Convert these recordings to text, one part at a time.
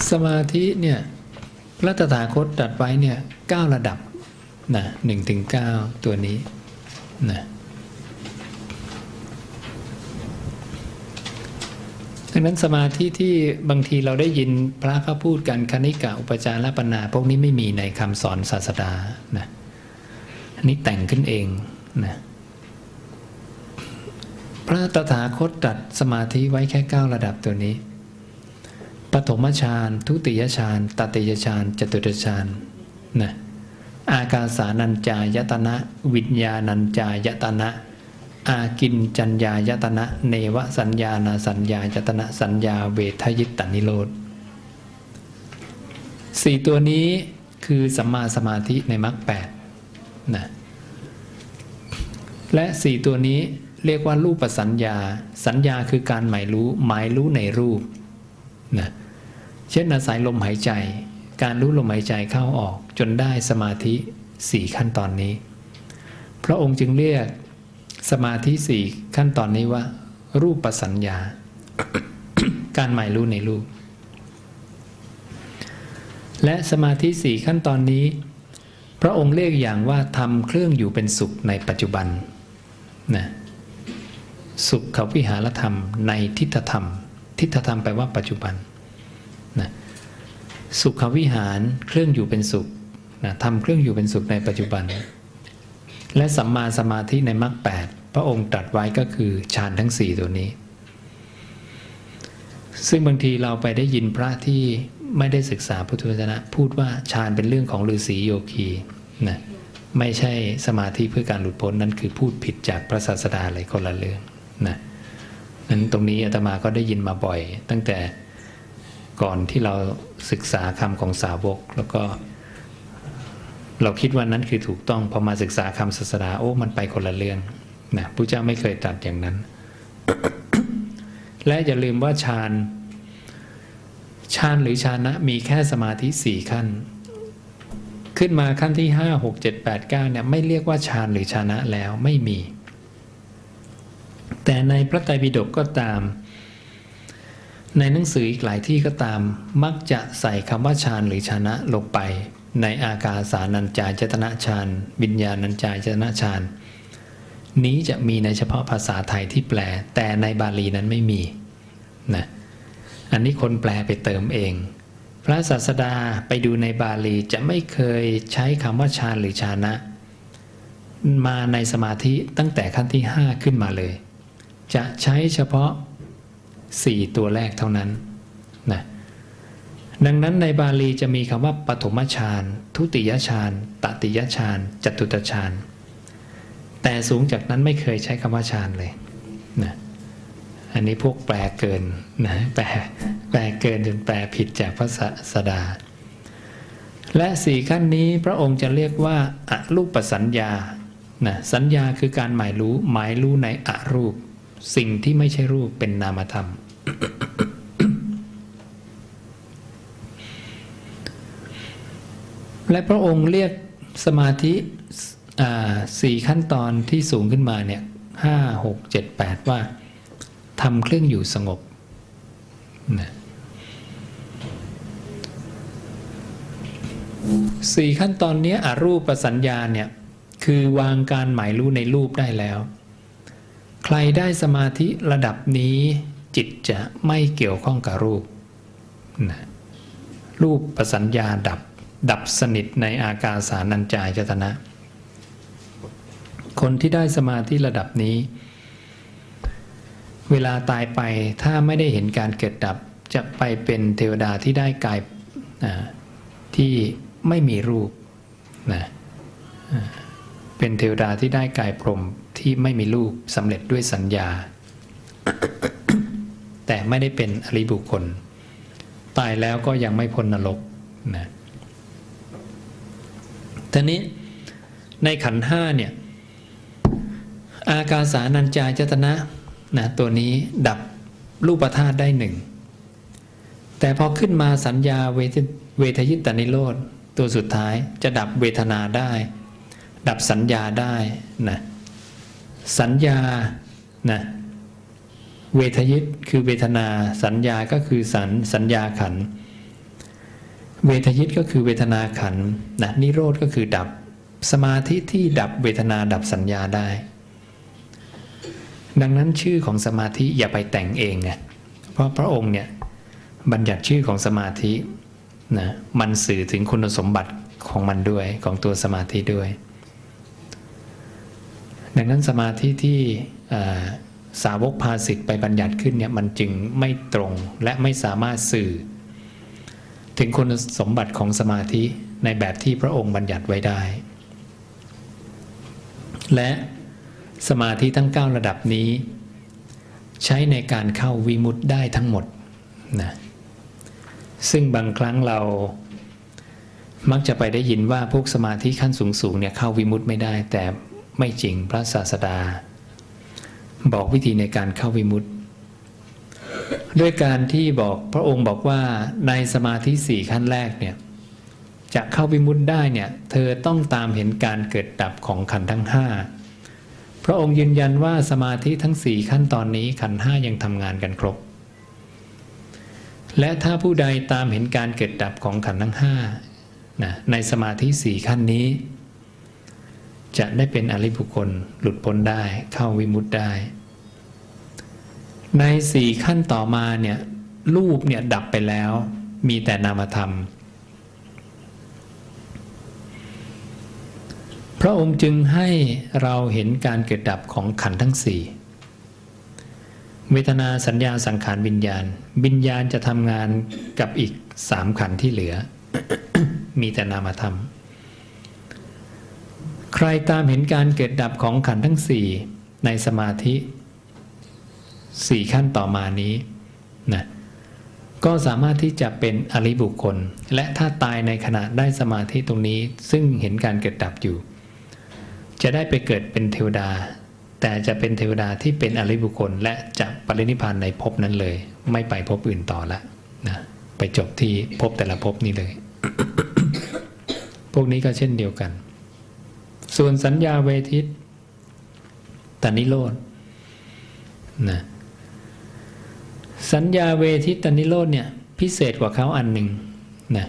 สมาธิเนี่ยพระตถาคตตรัสไว้เนี่ย9ระดับนะ1 ถึง 9ตัวนี้นะดังนั้นสมาธิที่บางทีเราได้ยินพระเขาพูดกันคณิกะอุปจารปัญนาพวกนี้ไม่มีในคำสอนศาสดานะอันนี้แต่งขึ้นเองนะพระตถาคตตรัสสมาธิไว้แค่9ระดับตัวนี้ปฐมฌานทุติยฌานตติยฌานจตุตฌานนะอากาสานัญจายตนะวิญญาณัญจายตนะอากินจัญญายตนะเนวสัญญานาสัญญายตนะสัญญาเวทยิตตนิโรธ4ตัวนี้คือสัมมาสมาธิในมรรค8นะและ4ตัวนี้เรียกว่ารูปสัญญาสัญญาคือการหมายรู้ในรูปนะเช่นอาศัยลมหายใจการรู้ลมหายใจเข้าออกจนได้สมาธิ4ขั้นตอนนี้พระองค์จึงเรียกสมาธิ4ขั้นตอนนี้ว่ารูปสัญญา การหมายรู้ในรูปและสมาธิ4ขั้นตอนนี้พระองค์เรียกอย่างว่าทำเครื่องอยู่เป็นสุขในปัจจุบันนะสุขวิหารธรรมในทิฏฐธรรมทิฏฐธรรมแปลว่าปัจจุบันนะสุขวิหารเครื่องอยู่เป็นสุขนะทำเครื่องอยู่เป็นสุขในปัจจุบันและสัมมาสมาธิในมรรค8พระองค์ตรัสไว้ก็คือฌานทั้ง4ตัวนี้ซึ่งบางทีเราไปได้ยินพระที่ไม่ได้ศึกษาพุทธวจนะพูดว่าฌานเป็นเรื่องของฤาษีโยคีนะไม่ใช่สมาธิเพื่อการหลุดพ้นนั้นคือพูดผิดจากพระศาสดาอะไรคนละเรื่องนะนั้นตรงนี้อาตมาก็ได้ยินมาบ่อยตั้งแต่ก่อนที่เราศึกษาคำของสาวกแล้วก็เราคิดว่านั้นคือถูกต้องพอมาศึกษาคำศาสดาโอ้มันไปคนละเรื่องนะพระเจ้าไม่เคยตรัสอย่างนั้น และอย่าลืมว่าฌานหรือฌานะมีแค่สมาธิ4ขั้นขึ้นมาขั้นที่5 6 7 8 9เนี่ยไม่เรียกว่าฌานหรือฌานะแล้วไม่มีแต่ในพระไตรปิฎกก็ตามในหนังสืออีกหลายที่ก็ตามมักจะใส่คำว่าฌานหรือฌานะลงไปในอากาสานัญจายตนะฌานวิญญาณัญจายตนะฌานนี้จะมีในเฉพาะภาษาไทยที่แปลแต่ในบาลีนั้นไม่มีนะอันนี้คนแปลไปเติมเองพระศาสดาไปดูในบาลีจะไม่เคยใช้คำว่าฌานหรือฌานะมาในสมาธิตั้งแต่ขั้นที่5ขึ้นมาเลยจะใช้เฉพาะ4ตัวแรกเท่านั้นนะดังนั้นในบาลีจะมีคำว่าปฐมฌานทุติยฌานตติยฌานจตุตฌานแต่สูงจากนั้นไม่เคยใช้คำว่าฌานเลยนะอันนี้พวกแปลเกินนะแปลเกินจนแปลผิดจากพระศาสดาและ4ขั้นนี้พระองค์จะเรียกว่าอรูปสัญญานะสัญญาคือการหมายรู้ในอรูปสิ่งที่ไม่ใช่รูปเป็นนามธรรม และพระองค์เรียกสมาธิ4ขั้นตอนที่สูงขึ้นมาเนี่ย5 6 7 8ว่าทำเครื่องอยู่สงบนะ4ขั้นตอนนี้อรูปสัญญาเนี่ยคือวางการหมายรู้ในรูปได้แล้วใครได้สมาธิระดับนี้จิตจะไม่เกี่ยวข้องกับรูปนะรูปประสัญญาดับสนิทในอากาสานัญจายตนะคนที่ได้สมาธิระดับนี้เวลาตายไปถ้าไม่ได้เห็นการเกิดดับจะไปเป็นเทวดาที่ได้กายที่ไม่มีรูปนะเป็นเทวดาที่ได้กายพรหมที่ไม่มีรูปสำเร็จด้วยสัญญา แต่ไม่ได้เป็นอริยบุคคลตายแล้วก็ยังไม่พ้นนรกนะทีนี้ในขันธ์5เนี่ยอากาสานัญจายตนะตัวนี้ดับรูปธาตุได้1แต่พอขึ้นมาสัญญาเวทยิตานิโรธตัวสุดท้ายจะดับเวทนาได้ดับสัญญาได้นะสัญญานะเวทยิตคือเวทนาสัญญาก็คือสัญญาขันธ์เวทยิตก็คือเวทนาขันธ์นะนิโรธก็คือดับสมาธิที่ดับเวทนาดับสัญญาได้ดังนั้นชื่อของสมาธิอย่าไปแต่งเองไงเพราะพระองค์เนี่ยบัญญัติชื่อของสมาธินะมันสื่อถึงคุณสมบัติของมันด้วยของตัวสมาธิด้วยดังนั้นสมาธิที่สาวกภาสิทธิ์ไปบัญญัติขึ้นเนี่ยมันจึงไม่ตรงและไม่สามารถสื่อถึงคุณสมบัติของสมาธิในแบบที่พระองค์บัญญัติไว้ได้และสมาธิทั้ง9ระดับนี้ใช้ในการเข้าวิมุตติได้ทั้งหมดนะซึ่งบางครั้งเรามักจะไปได้ยินว่าพวกสมาธิขั้นสูงๆเนี่ยเข้าวิมุตติไม่ได้แต่ไม่จริงพระศาสดาบอกวิธีในการเข้าวิมุตติด้วยการที่บอกพระองค์บอกว่าในสมาธิ4ขั้นแรกเนี่ยจะเข้าวิมุตติได้เนี่ยเธอต้องตามเห็นการเกิดดับของขันธ์ทั้ง5พระองค์ยืนยันว่าสมาธิทั้ง4ขั้นตอนนี้ขันธ์5ยังทำงานกันครบและถ้าผู้ใดตามเห็นการเกิดดับของขันธ์ทั้ง5นะในสมาธิ4ขั้นนี้จะได้เป็นอริยบุคคลหลุดพ้นได้เข้าวิมุตติได้ใน4ขั้นต่อมาเนี่ยรูปเนี่ยดับไปแล้วมีแต่นามธรรมพระองค์จึงให้เราเห็นการเกิดดับของขันธ์ทั้ง4เวทนาสัญญาสังขารวิญญาณวิญญาณจะทำงานกับอีก3ขันธ์ที่เหลือ มีแต่นามธรรมใครตามเห็นการเกิดดับของขันธ์ทั้ง4ในสมาธิ4ขั้นต่อมานี้นะก็สามารถที่จะเป็นอริยบุคคลและถ้าตายในขณะได้สมาธิตรงนี้ซึ่งเห็นการเกิดดับอยู่จะได้ไปเกิดเป็นเทวดาแต่จะเป็นเทวดาที่เป็นอริยบุคคลและจะปรินิพพานในภพนั้นเลยไม่ไปภพอื่นต่อละนะไปจบที่ภพแต่ละภพนี้เลย พวกนี้ก็เช่นเดียวกันส่วนสัญญาเวทิตตนิโรธนะสัญญาเวทิตนิโรธเนี่ยพิเศษกว่าเขาอันหนึ่งนะ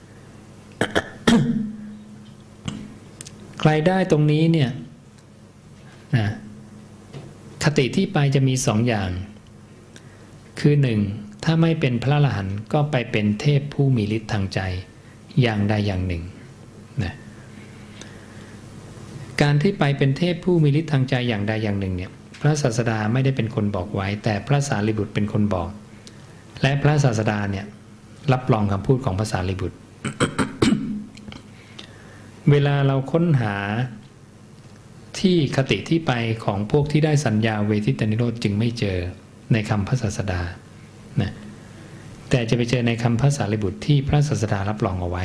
ใครได้ตรงนี้เนี่ยนะคติที่ไปจะมี2อย่างคือ1ถ้าไม่เป็นพระอรหันต์ก็ไปเป็นเทพผู้มีฤทธิ์ทางใจอย่างใดอย่างหนึ่งนะการที่ไปเป็นเทพผู้มีฤทธิ์ทางใจอย่างใดอย่างหนึ่งเนี่ยพระศาสดาไม่ได้เป็นคนบอกไว้แต่พระสารีบุตรเป็นคนบอกและพระศาสดาเนี่ยรับรองคำพูดของพระสารีบุตร เวลาเราค้นหาที่คติที่ไปของพวกที่ได้สัญญาเวทิตนิโรธจึงไม่เจอในคำพระศาสดานะแต่จะไปเจอในคำพระสารีบุตรที่พระศาสดารับรองเอาไว้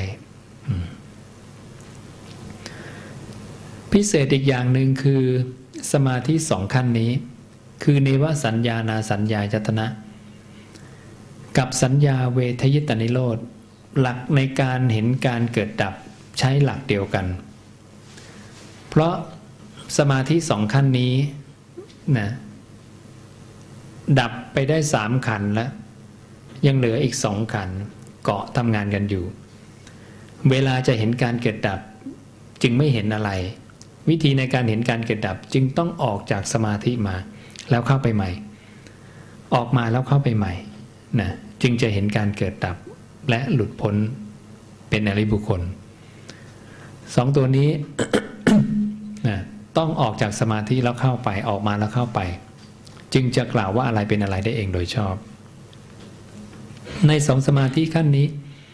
พิเศษอีกอย่างหนึ่งคือสมาธิ2ขั้นนี้คือเนวสัญญานาสัญญายตนะกับสัญญาเวทยิตนิโรธหลักในการเห็นการเกิดดับใช้หลักเดียวกันเพราะสมาธิ2ขั้นนี้นะดับไปได้3ขันธ์แล้วยังเหลืออีก2ขันธ์เกาะทำงานกันอยู่เวลาจะเห็นการเกิดดับจึงไม่เห็นอะไรวิธีในการเห็นการเกิดดับจึงต้องออกจากสมาธิมาแล้วเข้าไปใหม่ออกมาแล้วเข้าไปใหม่นะจึงจะเห็นการเกิดดับและหลุดพ้นเป็นอริยบุคคล2ตัวนี้ นะต้องออกจากสมาธิแล้วเข้าไปออกมาแล้วเข้าไปจึงจะกล่าวว่าอะไรเป็นอะไรได้เองโดยชอบใน2สมาธิขั้นนี้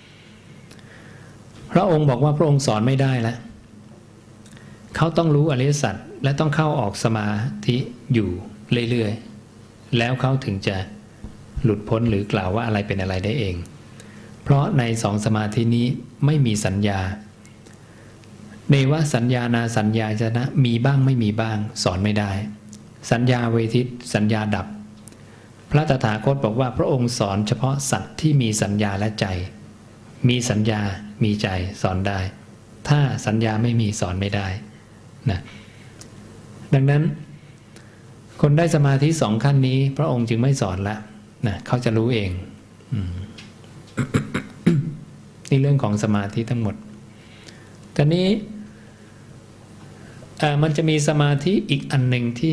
พระองค์บอกว่าพระองค์สอนไม่ได้แล้วเขาต้องรู้อริยสัจและต้องเข้าออกสมาธิอยู่เรื่อยๆแล้วเขาถึงจะหลุดพ้นหรือกล่าวว่าอะไรเป็นอะไรได้เองเพราะใน2สมาธินี้ไม่มีสัญญาเนวสัญญานาสัญญาจนะมีบ้างไม่มีบ้างสอนไม่ได้สัญญาเวทิตสัญญาดับพระตถาคตบอกว่าพระองค์สอนเฉพาะสัตว์ที่มีสัญญาและใจมีสัญญามีใจสอนได้ถ้าสัญญาไม่มีสอนไม่ได้นะดังนั้นคนได้สมาธิ2ขั้นนี้พระองค์จึงไม่สอนละนะเขาจะรู้เองนี่เรื่องของสมาธิทั้งหมดตอนนี้มันจะมีสมาธิอีกอันหนึ่งที่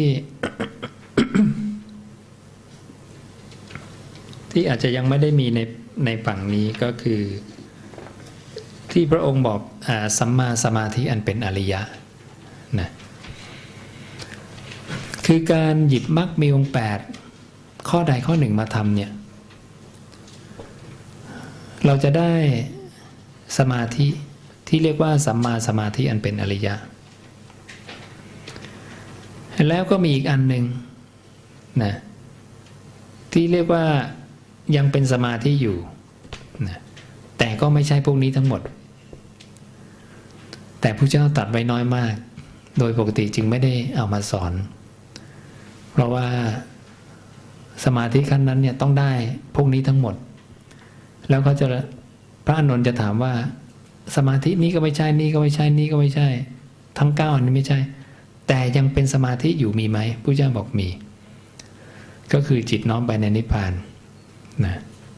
ที่อาจจะยังไม่ได้มีในฝั่งนี้ก็คือที่พระองค์บอกสัมมาสมาธิอันเป็นอริยะนะคือการหยิบมรรคมีองค์8ข้อใดข้อหนึ่งมาทำเนี่ยเราจะได้สมาธิที่เรียกว่าสัมมาสมาธิอันเป็นอริยะแล้วก็มีอีกอันหนึ่งนะที่เรียกว่ายังเป็นสมาธิอยู่นะแต่ก็ไม่ใช่พวกนี้ทั้งหมดแต่พระเจ้าตรัสไว้น้อยมากโดยปกติจึงไม่ได้เอามาสอนเพราะว่าสมาธิขั้นนั้นเนี่ยต้องได้พวกนี้ทั้งหมดแล้วเขาจะพระอานนท์จะถามว่าสมาธินี้ก็ไม่ใช่นี่ก็ไม่ใช่นี่ก็ไม่ใช่ทั้ง9อันนี้ไม่ใช่แต่ยังเป็นสมาธิอยู่มีไหมพระเจ้าบอกมีก็คือจิตน้อมไปในนิพพานนะ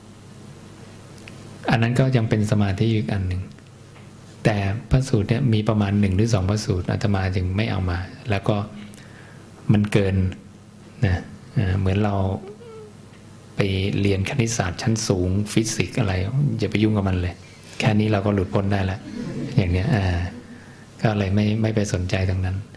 อันนั้นก็ยังเป็นสมาธิอีกอันหนึ่งแต่พระสูตรเนี่ยมีประมาณ1 หรือ 2พระสูตรอาตมาจึงไม่เอามาแล้วก็มันเกินนะเหมือนเราไปเรียนคณิตศาสตร์ชั้นสูงฟิสิกส์อะไรอย่าไปยุ่งกับมันเลยแค่นี้เราก็หลุดพ้นได้แล้วอย่างเนี้ยก็เลยไม่ไปสนใจตรงนั้น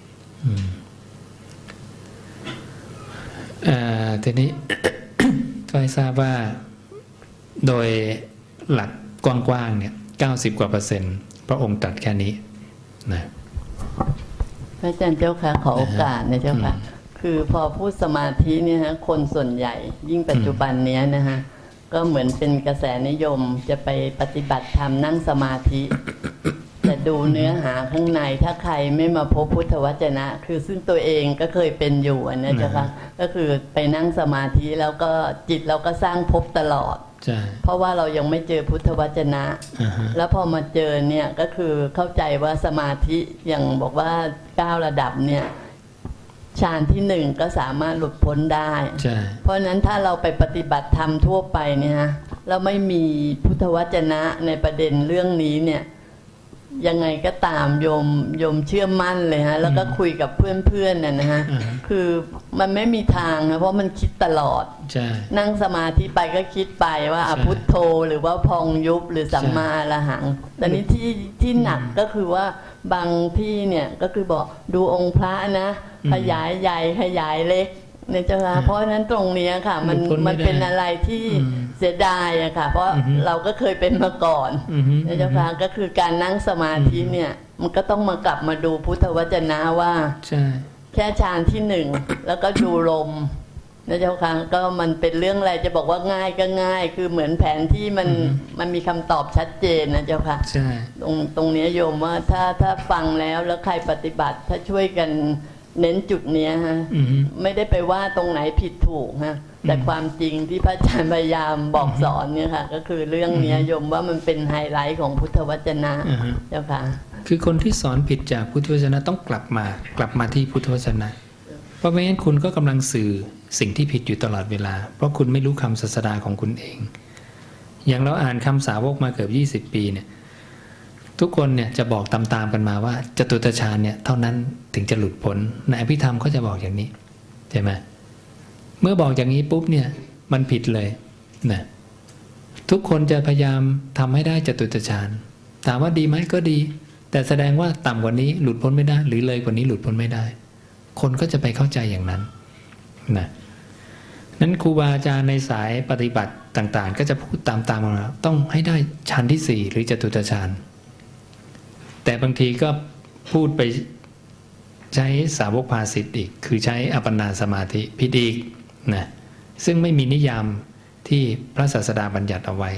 ทีนี้ ก็ให้ทราบว่าโดยหลักกว้างๆเนี่ย90กว่า%พระองค์ตรัสแค่นี้นะพระอาจารย์เจ้าค่ะขอโอกาสนะเจ้าค่ะคือพอพูดสมาธิเนี่ยฮะคนส่วนใหญ่ยิ่งปัจจุบันเนี้ยนะฮะก็เหมือนเป็นกระแสนิยมจะไปปฏิบัติธรรมนั่งสมาธิแต่ดูเนื้อหาข้างในถ้าใครไม่มาพบพุทธวจนะคือซึ่งตัวเองก็เคยเป็นอยู่นะเจ้าค่ะก็คือไปนั่งสมาธิแล้วก็จิตเราก็สร้างภพตลอดเพราะว่าเรายังไม่เจอพุทธวจนะแล้วพอมาเจอเนี่ยก็คือเข้าใจว่าสมาธิอย่างบอกว่า9ระดับเนี่ยฌานที่1ก็สามารถหลุดพ้นได้เพราะฉะนั้นถ้าเราไปปฏิบัติธรรมทั่วไปเนี่ยเราไม่มีพุทธวจนะในประเด็นเรื่องนี้เนี่ยยังไงก็ตามโยมเชื่อมั่นเลยฮะแล้วก็คุยกับเพื่อนๆนะฮะคือมันไม่มีทางนะเพราะมันคิดตลอดนั่งสมาธิไปก็คิดไปว่าพุทโธหรือว่าพองยุบหรือสัมมาอรหังแต่นี้ที่หนักก็คือว่าบางที่เนี่ยก็คือบอกดูองค์พระนะขยายใหญ่ขยายเล็กเนี่ยเจ้าค่ะเพราะฉะนั้นตรงนี้ค่ะมันเป็นอะไรที่เสียดายอะค่ะเพราะเราก็เคยเป็นมาก่อนเนี่ยเจ้าค่ะก็คือการนั่งสมาธิเนี่ยมันก็ต้องมากลับมาดูพุทธวจนะว่าแค่ฌานที่1แล้วก็ดูลมนะเจ้าค่ะก็มันเป็นเรื่องอะไรจะบอกว่าง่ายก็ง่ายคือเหมือนแผนที่มันมีคำตอบชัดเจนนะเจ้าค่ะตรงนี้โยมว่าถ้าฟังแล้วใครปฏิบัติถ้าช่วยกันเน้นจุดนี้ฮะไม่ได้ไปว่าตรงไหนผิดถูกฮะแต่ความจริงที่พระอาจารย์พยายามบอกสอนเนี่ยค่ะก็คือเรื่องนี้โยมว่ามันเป็นไฮไลท์ของพุทธวจนะเจ้าค่ะคือคนที่สอนผิดจากพุทธวจนะต้องกลับมาที่พุทธวจนะเพราะไม่งั้นคุณก็กำลังสื่อสิ่งที่ผิดอยู่ตลอดเวลาเพราะคุณไม่รู้คำศาสดาของคุณเองอย่างเราอ่านคำสาวกมาเกือบ20 ปีเนี่ยทุกคนเนี่ยจะบอกตามๆกันมาว่าจตุตฌานเนี่ยเท่านั้นถึงจะหลุดพ้นในอภิธรรมเขาจะบอกอย่างนี้ใช่ไหมเมื่อบอกอย่างนี้ปุ๊บเนี่ยมันผิดเลยนะทุกคนจะพยายามทำให้ได้จตุตฌานถามว่าดีไหมก็ดีแต่แสดงว่าต่ำกว่านี้หลุดพ้นไม่ได้หรือเลยกว่านี้หลุดพ้นไม่ได้คนก็จะไปเข้าใจอย่างนั้นนะนั้นครูบาอาจารย์ในสายปฏิบัติต่างๆก็จะพูดตามมาต้องให้ได้ฌานที่4หรือจตุตฌานแต่บางทีก็พูดไปใช้สาวกภาสิทธิ์อีกคือใช้อัปปนาสมาธิผิดอีกนะซึ่งไม่มีนิยามที่พระศาสดาบัญญัติเอาไว้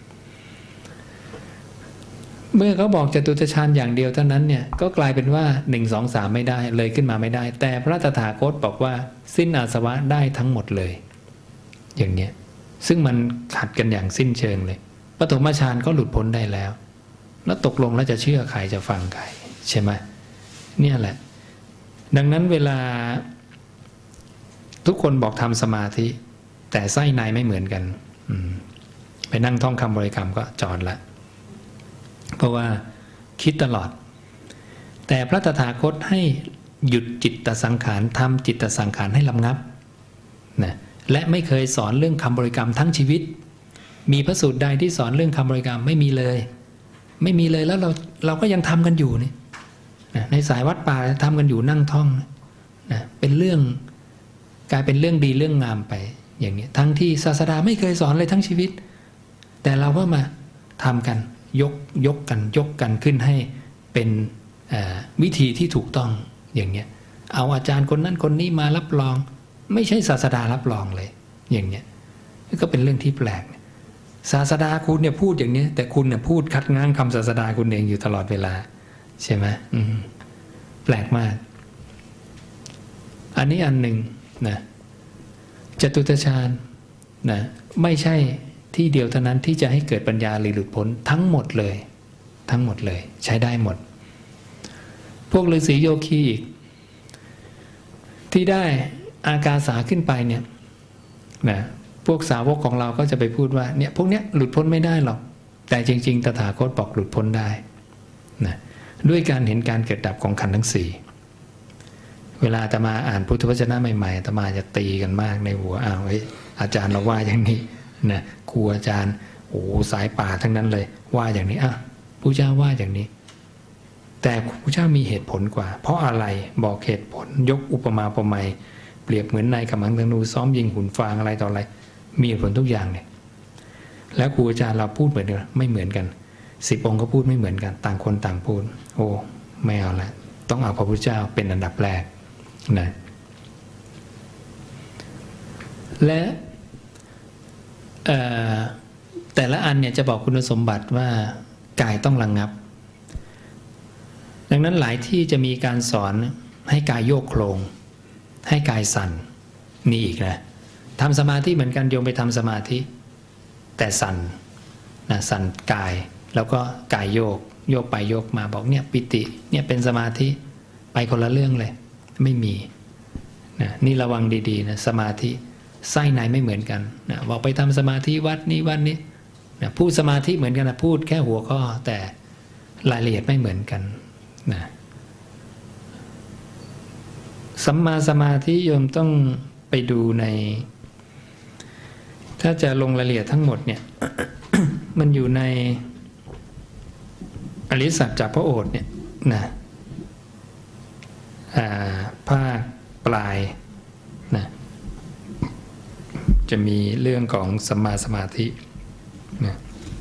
เมื่อเขาบอกจตุตฌานอย่างเดียวเท่านั้นเนี่ยก็กลายเป็นว่า1 2 3ไม่ได้เลยขึ้นมาไม่ได้แต่พระตถาคตบอกว่าสิ้นอาสวะได้ทั้งหมดเลยอย่างเนี้ยซึ่งมันขัดกันอย่างสิ้นเชิงเลยปฐมฌานก็หลุดพ้นได้แล้วแล้วตกลงแล้วจะเชื่อใครจะฟังใครใช่ไหมเนี่ยแหละดังนั้นเวลาทุกคนบอกทำสมาธิแต่ไส้ในไม่เหมือนกันไปนั่งท่องคำบริกรรมก็จอดละเพราะว่าคิดตลอดแต่พระตถาคตให้หยุดจิตตสังขารทำจิตตสังขารให้ระงับนะและไม่เคยสอนเรื่องคำบริกรรมทั้งชีวิตมีพระสูตรใดที่สอนเรื่องคำบริกรรมไม่มีเลยแล้วเราก็ยังทำกันอยู่นี่นะในสายวัดป่าทำกันอยู่นั่งท่องนะเป็นเรื่องกลายเป็นเรื่องดีเรื่องงามไปอย่างนี้ทั้งที่ศาสดาไม่เคยสอนเลยทั้งชีวิตแต่เราก็มาทำกันยกกันขึ้นให้เป็นวิธีที่ถูกต้องอย่างเนี้ยเอาอาจารย์คนนั้นคนนี้มารับรองไม่ใช่ศาสดารับรองเลยอย่างเนี้ยก็เป็นเรื่องที่แปลกศาสดาคุณเนี่ยพูดอย่างนี้แต่คุณเนี่ยพูดคัดง้างคำศาสดาคุณเองอยู่ตลอดเวลาใช่ไหมแปลกมากอันนี้อันหนึ่งนะจตุตฌานนะไม่ใช่ที่เดียวเท่านั้นที่จะให้เกิดปัญญาหรือหลุดพ้นทั้งหมดเลยใช้ได้หมดพวกฤาษีโยคีอีกที่ได้อากาสาขึ้นไปเนี่ยนะพวกสาวกของเราก็จะไปพูดว่าเนี่ยพวกเนี้ยหลุดพ้นไม่ได้หรอกแต่จริงๆตถาคตบอกหลุดพ้นได้นะด้วยการเห็นการเกิดดับของขันธ์ทั้งสี่เวลาอาตมาอ่านพุทธวจนะใหม่ๆอาตมาจะตีกันมากในหัวอาจารย์เราว่าอย่างนี้นะครูอาจารย์โอ้สายป่าทั้งนั้นเลยว่าอย่างนี้พระเจ้าว่าอย่างนี้แต่พระเจ้ามีเหตุผลกว่าเพราะอะไรบอกเหตุผลยกอุปมาอุปไมยเปรียบเหมือนนายกำลังธนูซ้อมยิงหุ่นฟางอะไรต่ออะไรมีเหตุผลทุกอย่างเนี่ยแล้วครูอาจารย์เราพูดเหมือนกันไม่เหมือนกัน10 องค์ก็พูดไม่เหมือนกันต่างคนต่างพูดโอ้ไม่เอาละต้องเอาพระพุทธเจ้าเป็นอันดับแรกนะและแต่ละอันเนี่ยจะบอกคุณสมบัติว่ากายต้องระงับดังนั้นหลายที่จะมีการสอนให้กายโยกโครงให้กายสั่นนี่อีกนะทำสมาธิเหมือนกันโยมไปทำสมาธิแต่สั่นนะสั่นกายแล้วก็กายโยกไปโยกมาบอกเนี่ยปิติเนี่ยเป็นสมาธิไปคนละเรื่องเลยไม่มีนะนี่ระวังดีๆนะสมาธิไส้ในไม่เหมือนกันนะบอกไปทำสมาธิวัดนี้นะพูดสมาธิเหมือนกันนะพูดแค่หัวข้อแต่รายละเอียดไม่เหมือนกันนะสัมมาสมาธิโยมต้องไปดูในถ้าจะลงรายละเอียดทั้งหมดเนี่ย มันอยู่ในอริยสัจจากพระโอษฐ์เนี่ยนะภาคปลายนะจะมีเรื่องของสัมมาสมาธินะ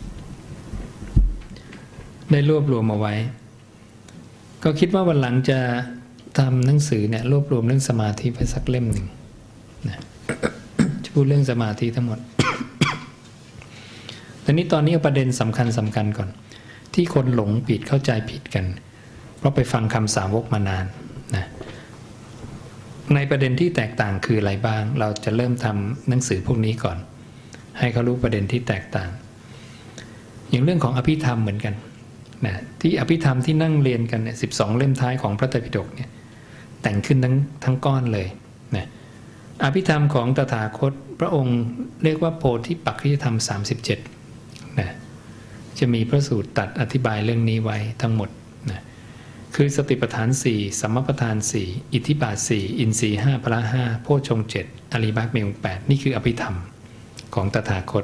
ได้รวบรวมเอาไว้ก็คิดว่าวันหลังจะทำหนังสือเนี่ยรวบรวมเรื่องสมาธิไปสักเล่มหนึ่งนะจะพูดเรื่องสมาธิทั้งหมด แต่นี้ตอนนี้เอาประเด็นสำคัญก่อนที่คนหลงผิดเข้าใจผิดกันเพราะไปฟังคำสาวกมานานนะในประเด็นที่แตกต่างคืออะไรบ้างเราจะเริ่มทำหนังสือพวกนี้ก่อนให้เขารู้ประเด็นที่แตกต่างอย่างเรื่องของอภิธรรมเหมือนกันนะที่อภิธรรมที่นั่งเรียนกันเนี่ย12 เล่มท้ายของพระไตรปิฎกเนี่ยแต่งขึ้นทั้งก้อนเลยนะอภิธรรมของตถาคตพระองค์เรียกว่าโพธิปักขิยธรรม37นะจะมีพระสูตรตัดอธิบายเรื่องนี้ไว้ทั้งหมดนะคือสติปัฏฐาน4สัมมาปัฏฐาน4อิทธิบาท4อินทรีย์5พละ5โพชฌงค์7อริยมรรคมีองค์8นี่คืออภิธรรมของตถาคต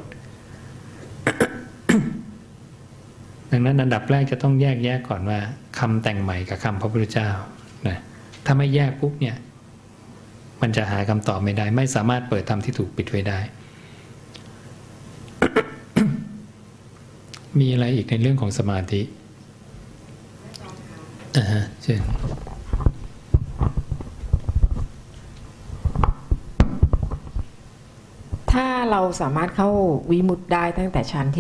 ดังนั้นอันดับแรกจะต้องแยกก่อนว่าคำแต่งใหม่กับคำพระพุทธเจ้านะถ้าไม่แยกปุ๊บเนี่ยมันจะหาคำตอบไม่ได้ไม่สามารถเปิดธรรมที่ถูกปิดไว้ได้ มีอะไรอีกในเรื่องของสมาธิเช่นถ้าเราสามารถเข้าวิมุตติได้ตั้งแต่ชั้นที่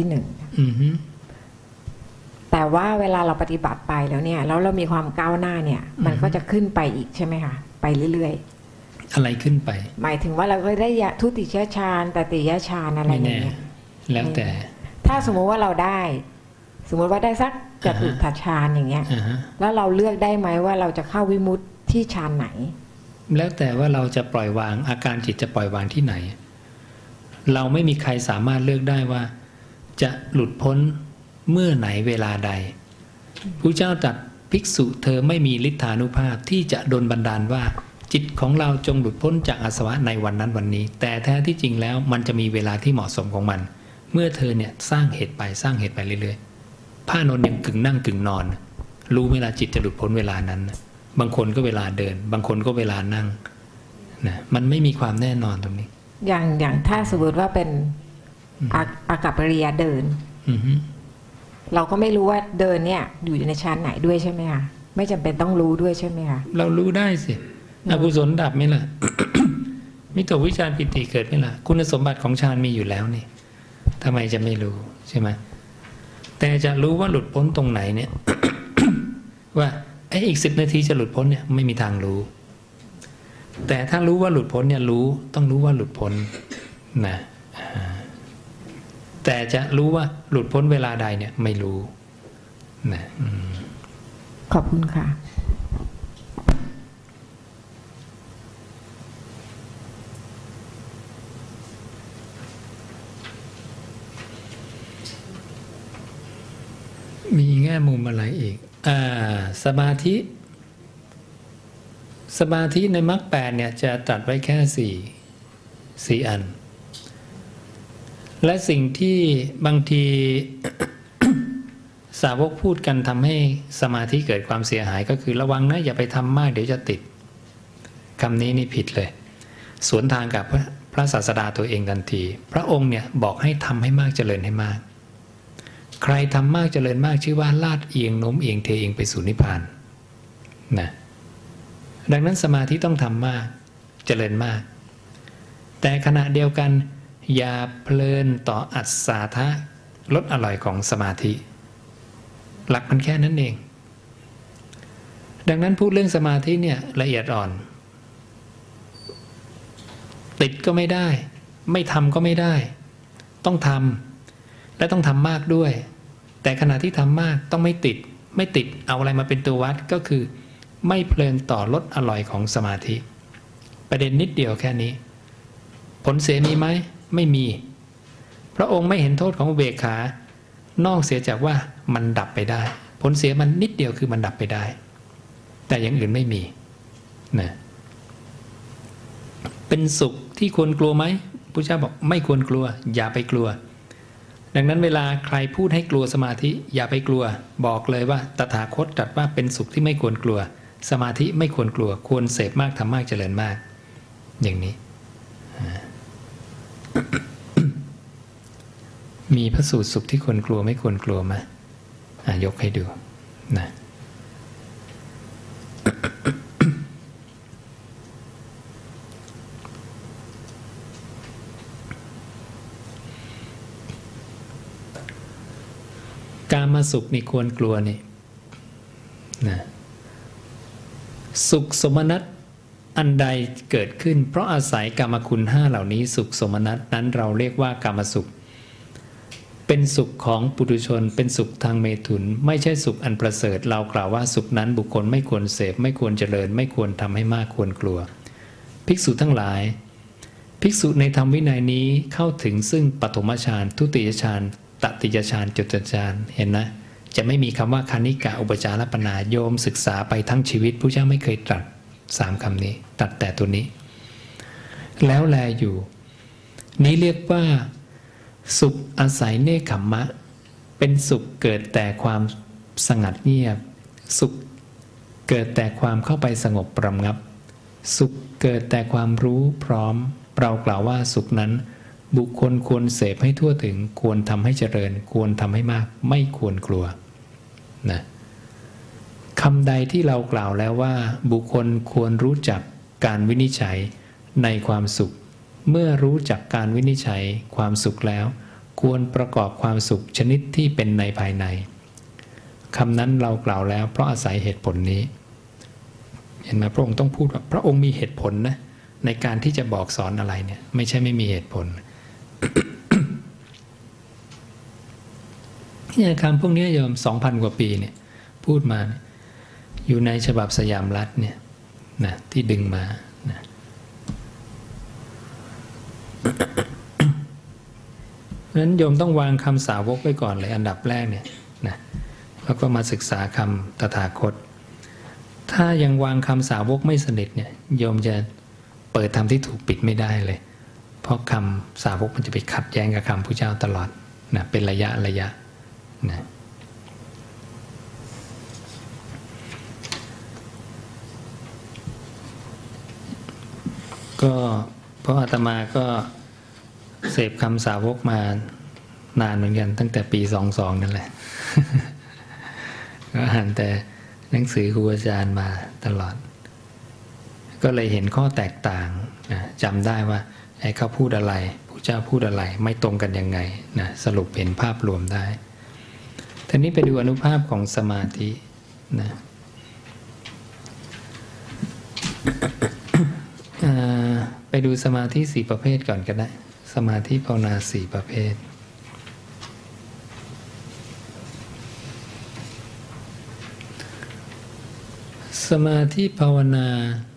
1แต่ว่าเวลาเราปฏิบัติไปแล้วเนี่ยแล้วเรามีความก้าวหน้าเนี่ยมันก็จะขึ้นไปอีกใช่ไหมคะไปเรื่อยๆอะไรขึ้นไปหมายถึงว่าเราก็ได้ทุติยฌานตติยฌานอะไรอย่างเงี้ยแล้วแต่ถ้าสมมติว่าเราได้สมมติว่าได้สักจตุตถฌานอย่างเงี้ยแล้วเราเลือกได้ไหมว่าเราจะเข้าวิมุตติที่ฌานไหนแล้วแต่ว่าเราจะปล่อยวางอาการจิตจะปล่อยวางที่ไหนเราไม่มีใครสามารถเลือกได้ว่าจะหลุดพ้นเมื่อไหนเวลาใดพระเจ้าตรัสภิกษุเธอไม่มีฤทธานุภาพที่จะดลบันดาลว่าจิตของเราจงหลุดพ้นจากอาสวะในวันนั้นวันนี้แต่แท้ที่จริงแล้วมันจะมีเวลาที่เหมาะสมของมันเมื่อเธอเนี่ยสร้างเหตุไปเรื่อยๆพระอานนท์ยังกึ่งนั่งกึ่งนอนรู้เวลาจิตจะหลุดพ้นเวลานั้นบางคนก็เวลาเดินบางคนก็เวลานั่งนะมันไม่มีความแน่นอนตรงนี้อย่างถ้าสมมติว่าเป็นอากัปปริยาเดินเราก็ไม่รู้ว่าเดินเนี่ยอยู่ในชั้นไหนด้วยใช่ไหมคะไม่จำเป็นต้องรู้ด้วยใช่ไหมคะเรารู้ได้สิอกุศลดับไหมล่ะ มิโตวิชาปิติเกิดไหมล่ะคุณสมบัติของฌานมีอยู่แล้วนี่ทำไมจะไม่รู้ใช่ไหมแต่จะรู้ว่าหลุดพ้นตรงไหนเนี่ย ว่าอีก10 นาทีจะหลุดพ้นเนี่ยไม่มีทางรู้แต่ถ้ารู้ว่าหลุดพ้นเนี่ยต้องรู้ว่าหลุดพ้นนะแต่จะรู้ว่าหลุดพ้นเวลาใดเนี่ยไม่รู้นะขอบคุณค่ะมีแง่มุมอะไรอีกสมาธิในมรรค8เนี่ยจะตรัสไว้แค่4อันและสิ่งที่บางที สาวกพูดกันทำให้สมาธิเกิดความเสียหายก็คือระวังนะอย่าไปทำมากเดี๋ยวจะติดคำนี้นี่ผิดเลยสวนทางกับพระศาสดาตัวเองทันทีพระองค์เนี่ยบอกให้ทำให้มากเจริญให้มากใครทำมากเจริญมากชื่อว่าลาดเอียงโน้มเอียงเทเอียงไปสู่นิพพานนะดังนั้นสมาธิต้องทำมากเจริญมากแต่ขณะเดียวกันอย่าเพลินต่ออัศทะรสอร่อยของสมาธิหลักมันแค่นั้นเองดังนั้นพูดเรื่องสมาธิเนี่ยละเอียดอ่อนติดก็ไม่ได้ไม่ทำก็ไม่ได้ต้องทำและต้องทำมากด้วยแต่ขณะที่ทำมากต้องไม่ติดเอาอะไรมาเป็นตัววัดก็คือไม่เพลินต่อรสอร่อยของสมาธิประเด็นนิดเดียวแค่นี้ผลเสียมีไหมไม่มีพระองค์ไม่เห็นโทษของอุเบกขานอกเสียจากว่ามันดับไปได้ผลเสียมันนิดเดียวคือมันดับไปได้แต่อย่างอื่นไม่มีนะเป็นสุขที่ควรกลัวไหมพุทธเจ้าบอกไม่ควรกลัวอย่าไปกลัวดังนั้นเวลาใครพูดให้กลัวสมาธิอย่าไปกลัวบอกเลยว่าตถาคตตรัสว่าเป็นสุขที่ไม่ควรกลัวสมาธิไม่ควรกลัวควรเสพมากทำมากเจริญมากอย่างนี้ มีพระสูตรสุขที่ควรกลัวไม่ควรกลัวไหมยกให้ดูนะการมาสุขนี่ควรกลัวนี่นะสุขสมนัตอันใดเกิดขึ้นเพราะอาศัยกามคุณ5เหล่านี้สุขสมนัตนั้นเราเรียกว่ากามสุขเป็นสุขของปุถุชนเป็นสุขทางเมถุนไม่ใช่สุขอันประเสริฐเรากล่าวว่าสุขนั้นบุคคลไม่ควรเสพไม่ควรเจริญไม่ควรทำให้มากควรกลัวภิกษุทั้งหลายภิกษุในธรรมวินัยนี้เข้าถึงซึ่งปฐมฌานทุติยฌานตติยฌานจตุตฌานเห็นนะจะไม่มีคำว่าคณิกะอุปจารปนาโยมศึกษาไปทั้งชีวิตพระเจ้าไม่เคยตรัส3คำนี้ตรัสแต่ตัวนี้แล้วแลอยู่นี้เรียกว่าสุขอาศัยเนคขมมะเป็นสุขเกิดแต่ความสงัดเงียบสุขเกิดแต่ความเข้าไปสงบระงับสุขเกิดแต่ความรู้พร้อมเรากล่าวว่าสุขนั้นบุคคลควรเสพให้ทั่วถึงควรทำให้เจริญควรทำให้มากไม่ควรกลัวนะคำใดที่เรากล่าวแล้วว่าบุคคลควรรู้จักการวินิจฉัยในความสุขเมื่อรู้จักการวินิจฉัยความสุขแล้วควรประกอบความสุขชนิดที่เป็นในภายในคำนั้นเรากล่าวแล้วเพราะอาศัยเหตุผลนี้เห็นไหมพระองค์ต้องพูดว่าพระองค์มีเหตุผลนะในการที่จะบอกสอนอะไรเนี่ยไม่ใช่ไม่มีเหตุผล เนี่ยคำพวกนี้โยม 2,000 กว่าปีเนี่ยพูดมาอยู่ในฉบับสยามรัฐเนี่ยนะที่ดึงมานะเพราะฉะนั้นโยมต้องวางคำสาวกไว้ก่อนเลยอันดับแรกเนี่ยนะแล้วก็มาศึกษาคำตถาคตถ้ายังวางคำสาวกไม่สนิทเนี่ยโยมจะเปิดธรรมที่ถูกปิดไม่ได้เลยเพราะคำสาวกมันจะไปขัดแย้งกับคำพุทธเจ้าตลอดนะเป็นระยะนะก็เพราะอาตมาก็เสพคำสาวกมานานเหมือนกันตั้งแต่ปี22นั่นแหละ ก็อ่านแต่หนังสือครูอาจารย์มาตลอดก็เลยเห็นข้อแตกต่างนะจำได้ว่าไอ้เขาพูดอะไรพระเจ้าพูดอะไรไม่ตรงกันยังไงนะสรุปเห็นภาพรวมได้ทีนี้ไปดูอนุภาพของสมาธินะไปดูสมาธิ4ประเภทก่อนก็ได้สมาธิภาวนา4ประเภทสมาธิภาวนา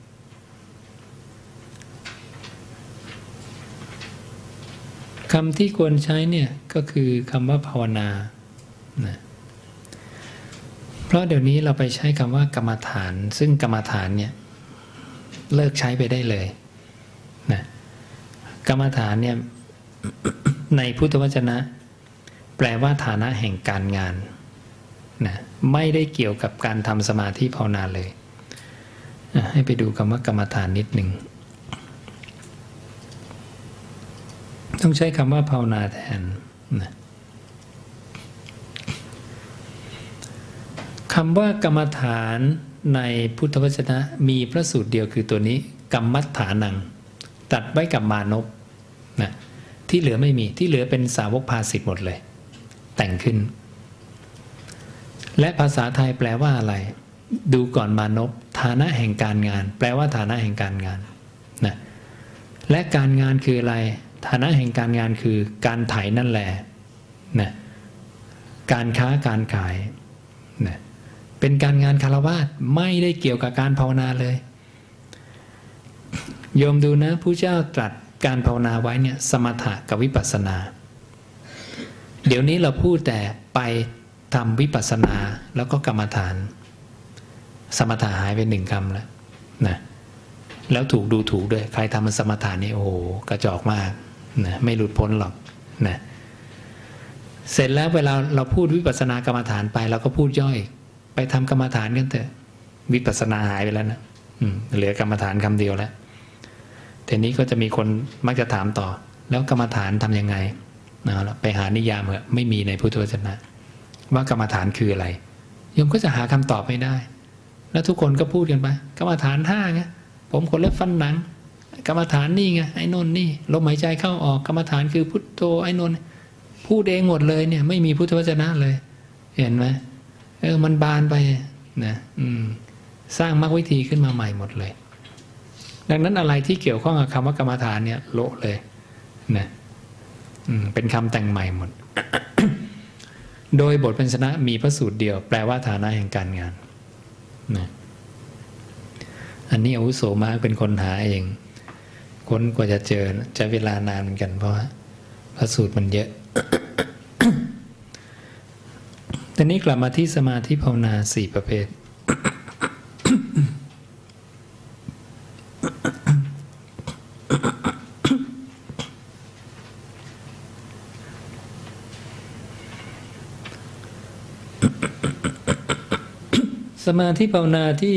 คำที่ควรใช้เนี่ยก็คือคำว่าภาวนานะเพราะเดี๋ยวนี้เราไปใช้คำว่ากรรมฐานซึ่งกรรมฐานเนี่ยเลิกใช้ไปได้เลยนะกรรมฐานเนี่ย ในพุทธวจนะแปลว่าฐานะแห่งการงานนะไม่ได้เกี่ยวกับการทำสมาธิภาวนาเลยให้ไปดูคำว่ากรรมฐานนิดหนึ่งต้องใช้คำว่าภาวนาแทนนะคำว่ากรรมฐานในพุทธวจนะมีพระสูตรเดียวคือตัวนี้กรรมัฏฐานังตัดไว้กับมานพนะที่เหลือไม่มีที่เหลือเป็นสาวกภาสิทธิ์หมดเลยแต่งขึ้นและภาษาไทยแปลว่าอะไรดูก่อนมานพฐานะแห่งการงานแปลว่าฐานะแห่งการงานนะและการงานคืออะไรฐานะแห่งการงานคือการไถนั่นแหละนะการค้าการขายนะเป็นการงานฆราวาสไม่ได้เกี่ยวกับการภาวนาเลยโยมดูนะผู้เจ้าตรัสการภาวนาไว้เนี่ยสมถะกับวิปัสสนาเดี๋ยวนี้เราพูดแต่ไปทำวิปัสสนาแล้วก็กรรมฐานสมถะหายไป1 คำแล้วนะแล้วถูกดูถูกด้วยใครทำมันสมถะนี่โอ้โหกระจอกมากนะไม่หลุดพ้นหรอกนะเสร็จแล้วเวลาเราพูดวิปัสสนากรรมฐานไปเราก็พูดย่อยไปทำกรรมฐานกันเถอะวิปัสสนาหายไปแล้วนะเหลือกรรมฐานคำเดียวแล้วทีนี้ก็จะมีคนมักจะถามต่อแล้วกรรมฐานทำยังไงไปหานิยามเหอะไม่มีในพุทธวจนะว่ากรรมฐานคืออะไรโยมก็จะหาคำตอบไม่ได้แล้วทุกคนก็พูดกันไปกรรมฐาน5ไงผมขนเล็บฟันหนังกรรมฐานนี่ไงไอ้นนนี่ลมหายใจเข้าออกกรรมฐานคือพุทโธไอ้นนพูดเองหมดเลยเนี่ยไม่มีพุทธวจนะเลยเห็นไหมมันบานไปนะสร้างมรรควิธีขึ้นมาใหม่หมดเลยดังนั้นอะไรที่เกี่ยวข้องกับคำว่ากรรมฐานเนี่ยโละเลยนะเป็นคำแต่งใหม่หมด โดยบทพันชนะมีพระสูตรเดียวแปลว่าฐานะแห่งการงานนะอันนี้อาวุโสมากเป็นคนหาเองคนกว่าจะเจอใช้เวลานานเหมือนกันเพราะว่าพระสูตรมันเยอะ ทีนี้กลับมาที่สมาธิภาวนา4ประเภท สมาธิภาวนาที่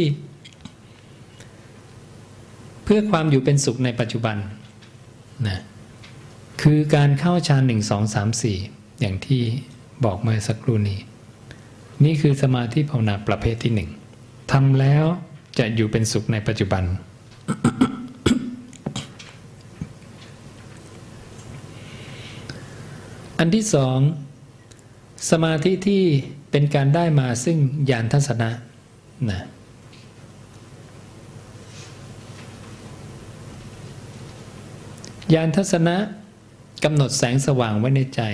เพื่อความอยู่เป็นสุขในปัจจุบันนะคือการเข้าฌาน1 2 3 4อย่างที่บอกเมื่อสักครู่นี้นี่คือสมาธิภาวนาประเภทที่1ทำแล้วจะอยู่เป็นสุขในปัจจุบัน อันที่2สมาธิที่เป็นการได้มาซึ่งญาณทัศนะนะญาณทัศนะกำหนดแสงสว่างไว้ในใจ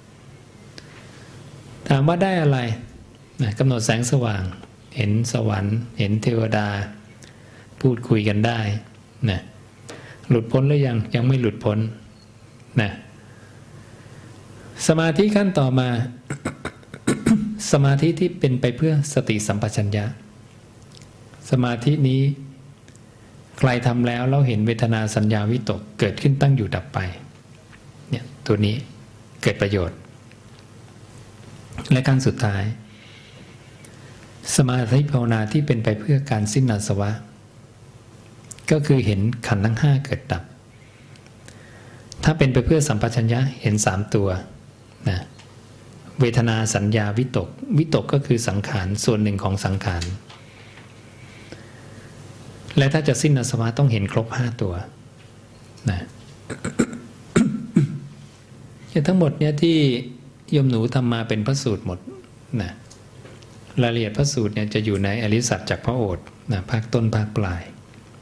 ถามว่าได้อะไรนะกำหนดแสงสว่างเห็นสวรรค์เห็นเทวดาพูดคุยกันได้นะหลุดพ้นหรือยังไม่หลุดพ้นนะสมาธิขั้นต่อมาสมาธิที่เป็นไปเพื่อสติสัมปชัญญะสมาธินี้ใครทำแล้วเราเห็นเวทนาสัญญาวิตกเกิดขึ้นตั้งอยู่ดับไปเนี่ยตัวนี้เกิดประโยชน์และขั้นสุดท้ายสมาธิภาวนาที่เป็นไปเพื่อการสิ้นอาสวะก็คือเห็นขันธ์ทั้งห้าเกิดดับถ้าเป็นไปเพื่อสัมปชัญญะเห็น3ตัวนะเวทนาสัญญาวิตกวิตกก็คือสังขารส่วนหนึ่งของสังขารและถ้าจะสิ้นอาสวะต้องเห็นครบ5ตัวนะ ทั้งหมดเนี่ยที่โยมหนูทำมาเป็นพระสูตรหมดนะรายละเอียดพระสูตรเนี่ยจะอยู่ในอริยสัจจากพระโอษฐ์นะภาคต้นภาคปลาย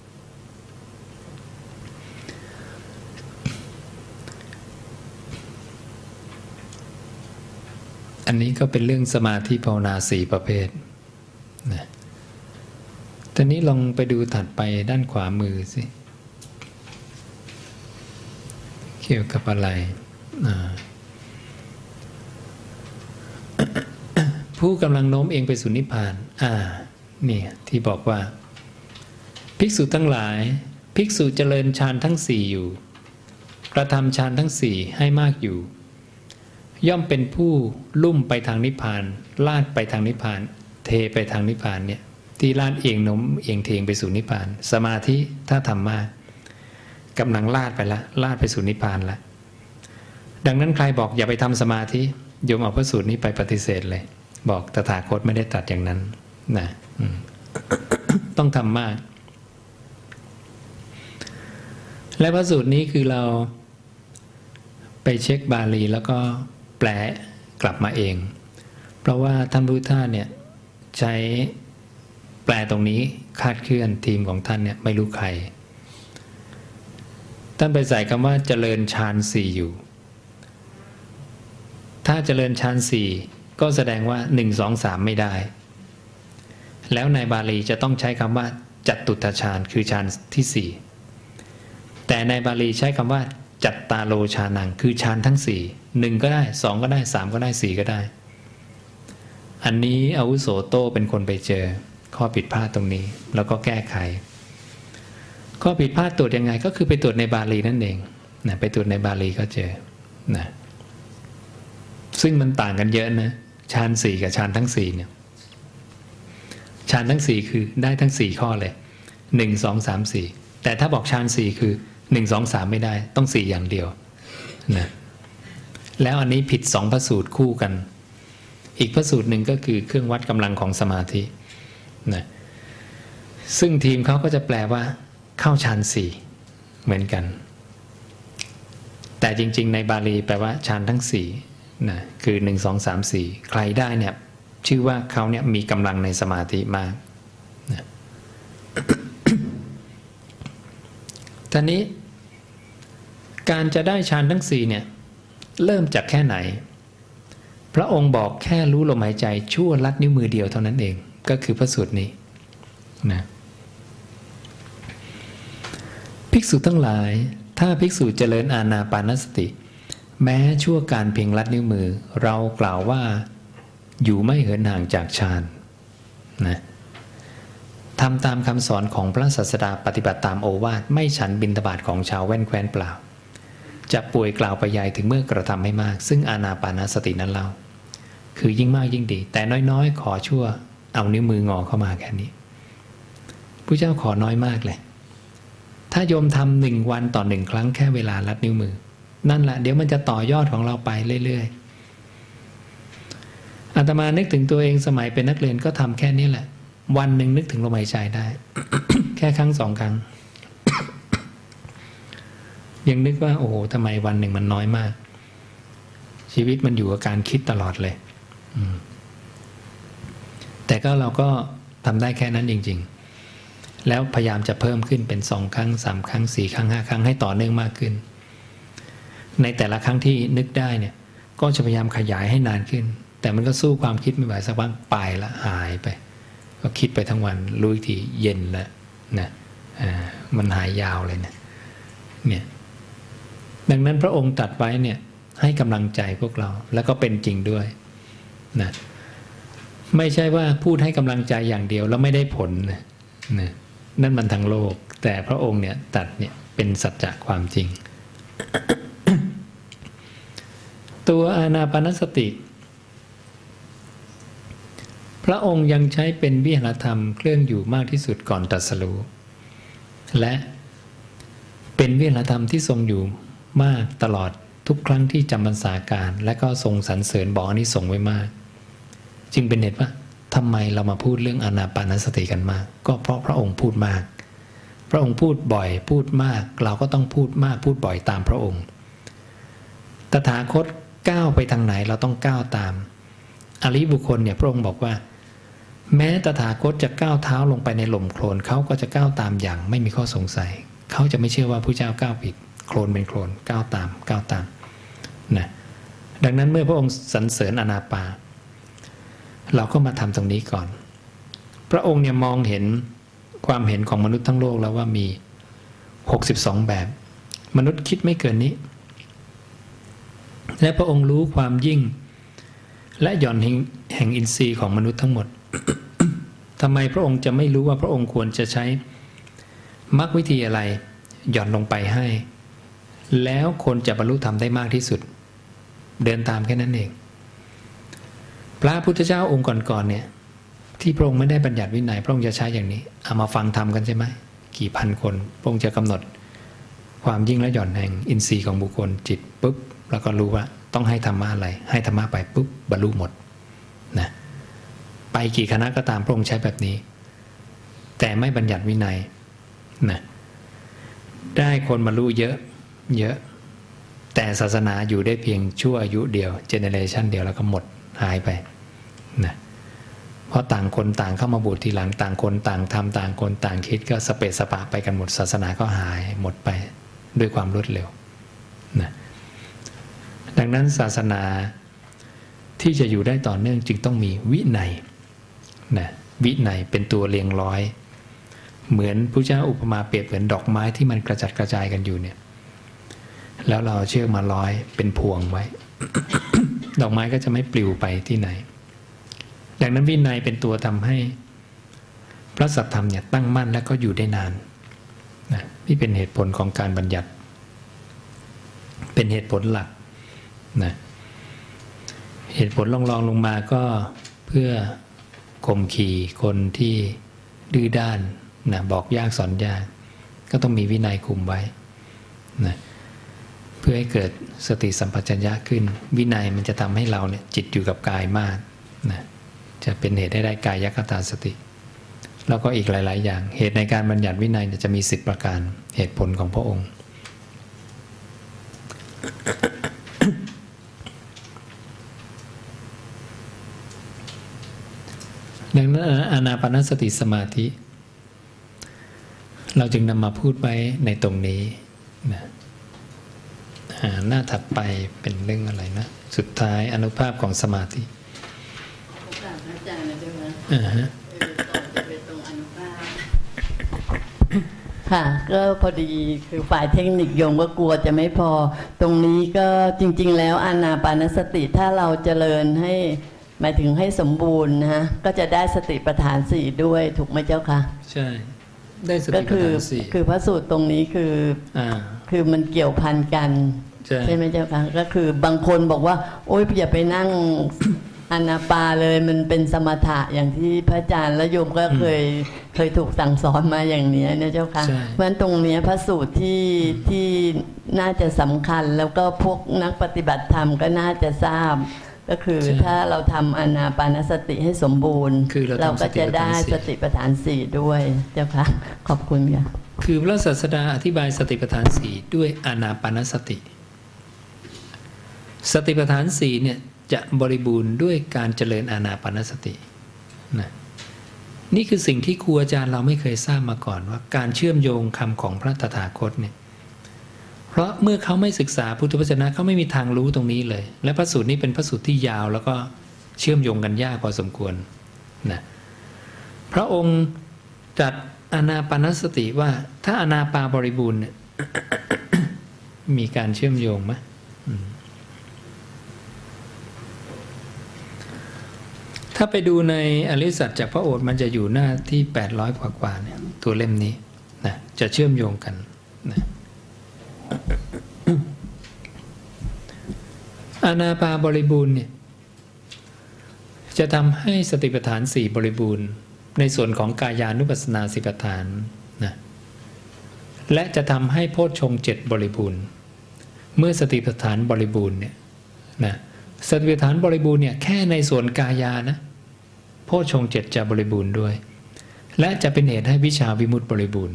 อันนี้ก็เป็นเรื่องสมาธิภาวนา4ประเภทนะตอนนี้ลองไปดูถัดไปด้านขวามือสิเกี่ยวกับอะไรผู้กำลังโน้มเองไปสู่นิพพานนี่ที่บอกว่าภิกษุทั้งหลายภิกษุเจริญฌานทั้ง4อยู่กระทำฌานทั้ง4ให้มากอยู่ย่อมเป็นผู้ลุ่มไปทางนิพพานลาดไปทางนิพพานเทไปทางนิพพานเนี่ยที่ลาดเองโน้มเองเทงไปสู่นิพพานสมาธิถ้าทำมากกำลังลาดไปละลาดไปสู่นิพพานละดังนั้นใครบอกอย่าไปทำสมาธิโยมเอาพระสูตรนี้ไปปฏิเสธเลยบอกตถาคตไม่ได้ตรัสอย่างนั้นนะ ต้องทำมากและพระสูตรนี้คือเราไปเช็คบาลีแล้วก็แปลกลับมาเองเพราะว่าท่านพุทธะเนี่ยใช้แปลตรงนี้คาดเคลื่อนทีมของท่านเนี่ยไม่รู้ใครท่านไปใส่คำว่าเจริญฌาน4อยู่ถ้าเจริญฌาน4ก็แสดงว่า1 2 3ไม่ได้แล้วในบาลีจะต้องใช้คำว่าจัตุตฌานคือฌานที่4แต่ในบาลีใช้คำว่าจัตตาโลฌานังคือฌานทั้ง4 1ก็ได้2ก็ได้3ก็ได้4ก็ได้อันนี้อาวุโสโตเป็นคนไปเจอข้อผิดพลาดตรงนี้แล้วก็แก้ไขข้อผิดพลาดตรวจยังไงก็คือไปตรวจในบาลีนั่นเองนะไปตรวจในบาลีก็เจอนะซึ่งมันต่างกันเยอะนะฌาน4กับฌานทั้ง4เนี่ยฌานทั้ง4คือได้ทั้ง4ข้อเลย1 2 3 4แต่ถ้าบอกฌาน4คือ1 2 3ไม่ได้ต้อง4อย่างเดียวนะแล้วอันนี้ผิด2พระสูตรคู่กันอีกพระสูตรหนึ่งก็คือเครื่องวัดกำลังของสมาธินะซึ่งทีมเขาก็จะแปลว่าเข้าฌาน4เหมือนกันแต่จริงๆในบาลีแปลว่าฌานทั้ง4นะคือ1 2 3 4ใครได้เนี่ยชื่อว่าเขาเนี่ยมีกำลังในสมาธิมากนะตอนนี้การจะได้ฌานทั้ง4เนี่ยเริ่มจากแค่ไหนพระองค์บอกแค่รู้ลมหายใจชั่วลัดนิ้วมือเดียวเท่านั้นเองก็คือพระสูตรนี้นะภิกษุทั้งหลายถ้าภิกษุเจริญอานาปานสติแม้ชั่วการเพียงลัดนิ้วมือเรากล่าวว่าอยู่ไม่เหินห่างจากฌานนะทำตามคำสอนของพระศาสดาปฏิบัติตามโอวาทไม่ฉันบิณฑบาตของชาวแว่นแคว้นเปล่าจะป่วยกล่าวไปใหญ่ถึงเมื่อกระทำให้มากซึ่งอานาปานสตินั้นเล่าคือยิ่งมากยิ่งดีแต่น้อยๆขอชั่วเอานิ้วมืองอเข้ามาแค่นี้พระเจ้าขอน้อยมากเลยถ้าโยมทำ1 วันต่อ1 ครั้งแค่เวลาลัดนิ้วมือนั่นแหละเดี๋ยวมันจะต่อยอดของเราไปเรื่อยๆอาตมานึกถึงตัวเองสมัยเป็นนักเรียนก็ทำแค่นี้แหละวันหนึ่งนึกถึงลมหายใจได้ แค่ครั้ง2 ครั้ง ยังนึกว่าโอ้โหทำไมวันหนึ่งมันน้อยมากชีวิตมันอยู่กับการคิดตลอดเลยแต่ก็เราก็ทำได้แค่นั้นจริงๆแล้วพยายามจะเพิ่มขึ้นเป็น2 ครั้ง3 ครั้ง4 ครั้ง5 ครั้งให้ต่อเนื่องมากขึ้นในแต่ละครั้งที่นึกได้เนี่ยก็จะพยายามขยายให้นานขึ้นแต่มันก็สู้ความคิดไม่ไหวสักพักไปละหายไปก็คิดไปทั้งวันรู้อีกทีเย็นแล้วนะมันหายยาวเลยเนี่ยดังนั้นพระองค์ตรัสไว้เนี่ยให้กำลังใจพวกเราแล้วก็เป็นจริงด้วยนะไม่ใช่ว่าพูดให้กำลังใจอย่างเดียวแล้วไม่ได้ผลนะนั่นมันทางโลกแต่พระองค์เนี่ยตัดเนี่ยเป็นสัจจะความจริง ตัวอานาปานสติพระองค์ยังใช้เป็นวิหารธรรมเครื่องอยู่มากที่สุดก่อนตรัสรู้และเป็นวิหารธรรมที่ทรงอยู่มากตลอดทุกครั้งที่จำพรรษาการและก็ทรงสรรเสริญบอกอานิสงส์ไว้มากจึงเป็นเหตุว่าทำไมเรามาพูดเรื่องอานาปานสติกันมากก็เพราะพระองค์พูดมากพระองค์พูดบ่อยพูดมากเราก็ต้องพูดมากพูดบ่อยตามพระองค์ตถาคตก้าวไปทางไหนเราต้องก้าวตามอริยบุคคลเนี่ยพระองค์บอกว่าแม้ตถาคตจะก้าวเท้าลงไปในหล่มโคลนเขาก็จะก้าวตามอย่างไม่มีข้อสงสัยเขาจะไม่เชื่อว่าพระเจ้าก้าวผิดโคลนเป็นโคลนก้าวตามนะดังนั้นเมื่อพระองค์สรรเสริญอานาปาเราก็มาทำตรงนี้ก่อนพระองค์เนี่ยมองเห็นความเห็นของมนุษย์ทั้งโลกแล้วว่ามี62แบบมนุษย์คิดไม่เกินนี้และพระองค์รู้ความยิ่งและหย่อนแห่งอินทรีย์ของมนุษย์ทั้งหมด ทำไมพระองค์จะไม่รู้ว่าพระองค์ควรจะใช้มรรควิธีอะไรหย่อนลงไปให้แล้วคนจะบรรลุธรรมได้มากที่สุดเดินตามแค่นั้นเองพระพุทธเจ้าองค์ก่อนๆเนี่ยที่พระองค์ไม่ได้บัญญัติวินัยพระองค์จะใช้อย่างนี้เอามาฟังธรรมกันใช่ไหมกี่พันคนพระองค์จะกำหนดความยิ่งและหย่อนแห่งอินทรีย์ของบุคคลจิตปุ๊บแล้วก็รู้ว่าต้องให้ธรรมะอะไรให้ธรรมะไปปุ๊บบรรลุหมดนะไปกี่คณะก็ตามพระองค์ใช้แบบนี้แต่ไม่บัญญัติวินัยนะได้คนบรรลุเยอะแต่ศาสนาอยู่ได้เพียงชั่วอายุเดียวเจเนเรชันเดียวแล้วก็หมดหายไปนะเพราะต่างคนต่างเข้ามาบวชทีหลังต่างคนต่างทำต่างคนต่างคิดก็สเปะสปะไปกันหมดศาสนาก็หายหมดไปด้วยความรวดเร็วนะดังนั้นศาสนาที่จะอยู่ได้ต่อเนื่องจึงต้องมีวินัยนะวินัยเป็นตัวเรียงร้อยเหมือนพระเจ้าอุปมาเปรียบเหมือนดอกไม้ที่มันกระจัดกระจายกันอยู่เนี่ยแล้วเราเชือกมาร้อยเป็นพวงไว้ ดอกไม้ก็จะไม่ปลิวไปที่ไหนดังนั้นวินัยเป็นตัวทำให้พระสัทธรรมเนี่ยตั้งมั่นและก็อยู่ได้นานนะนี่เป็นเหตุผลของการบัญญัติเป็นเหตุผลหลักนะเหตุผลรองลงมาก็เพื่อข่มขีคนที่ดื้อด้านนะบอกยากสอนยากก็ต้องมีวินัยคุมไว้นะเพื่อให้เกิดสติสัมปชัญญะขึ้นวินัยมันจะทำให้เราเนี่ยจิตอยู่กับกายมากนะจะเป็นเหตุให้ได้กายคตาสติแล้วก็อีกหลายๆอย่างเหตุในการบัญญัติวินัยจะมี10ประการเหตุผลของพระองค์ ดังนั้นอานาปานสติสมาธิเราจึงนำมาพูดไว้ในตรงนี้นะหน้าถัดไปเป็นเรื่องอะไรนะสุดท้ายอนุภาพของสมาธิอาจารย์นะเจ้าค่ะต่อจะไปตรงอนุภาพค่ะก็พอดีคือฝ่ายเทคนิคโยมก็กลัวจะไม่พอตรงนี้ก็จริงๆแล้วอานาปานสติถ้าเราเจริญให้หมายถึงให้สมบูรณ์นะฮะก็จะได้สติปัฏฐาน4ด้วยถูกไหมเจ้าค่ะใช่ได้สติปัฏฐาน4คือพระสูตรตรงนี้คือมันเกี่ยวพันกันใช่ไหมเจ้าค่ะก็คือบางคนบอกว่าโอ๊ยอย่าไปนั่งอานาปาเลยมันเป็นสมถะอย่างที่พระอาจารย์และโยมก็เคยถูกสั่งสอนมาอย่างนี้นะเจ้าค่ะเพราะฉะนั้นตรงนี้พระสูตรที่น่าจะสำคัญแล้วก็พวกนักปฏิบัติธรรมก็น่าจะทราบก็คือถ้าเราทำอานาปานสติให้สมบูรณ์เราก็จะได้สติปัฏฐาน4ด้วยเจ้าค่ะขอบคุณค่ะคือพระศาสดาอธิบายสติปัฏฐาน4ด้วยอานาปานสติสติปัฏฐาน4เนี่ยจะบริบูรณ์ด้วยการเจริญอานาปานสตินะนี่คือสิ่งที่ครูอาจารย์เราไม่เคยทราบมาก่อนว่าการเชื่อมโยงคำของพระตถาคตเนี่ยเพราะเมื่อเขาไม่ศึกษาพุทธวจนะเขาไม่มีทางรู้ตรงนี้เลยและพระสูตรนี้เป็นพระสูตรที่ยาวแล้วก็เชื่อมโยงกันยากพอสมควรนะพระองค์จัดอานาปานสติว่าถ้าอานาปาบริบูรณ์เนี่ย มีการเชื่อมโยงไหมถถ้าไปดูในอริยสัจจากพระโอษฐ์มันจะอยู่หน้าที่800กว่าเนี่ยตัวเล่มนี้นะจะเชื่อมโยงกันนะอานาปาบริบูรณ์เนี่ยจะทำให้สติปัฏฐาน4บริบูรณ์ในส่วนของกายานุปัสสนาสิปัฏฐานนะและจะทำให้โพชฌงค์7บริบูรณ์เมื่อสติปัฏฐานบริบูรณ์เนี่ยนะสติปัฏฐานบริบูรณ์เนี่ยแค่ในส่วนกายานะโพชฌงค์7จะบริบูรณ์ด้วยและจะเป็นเหตุให้วิชาวิมุตติบริบูรณ์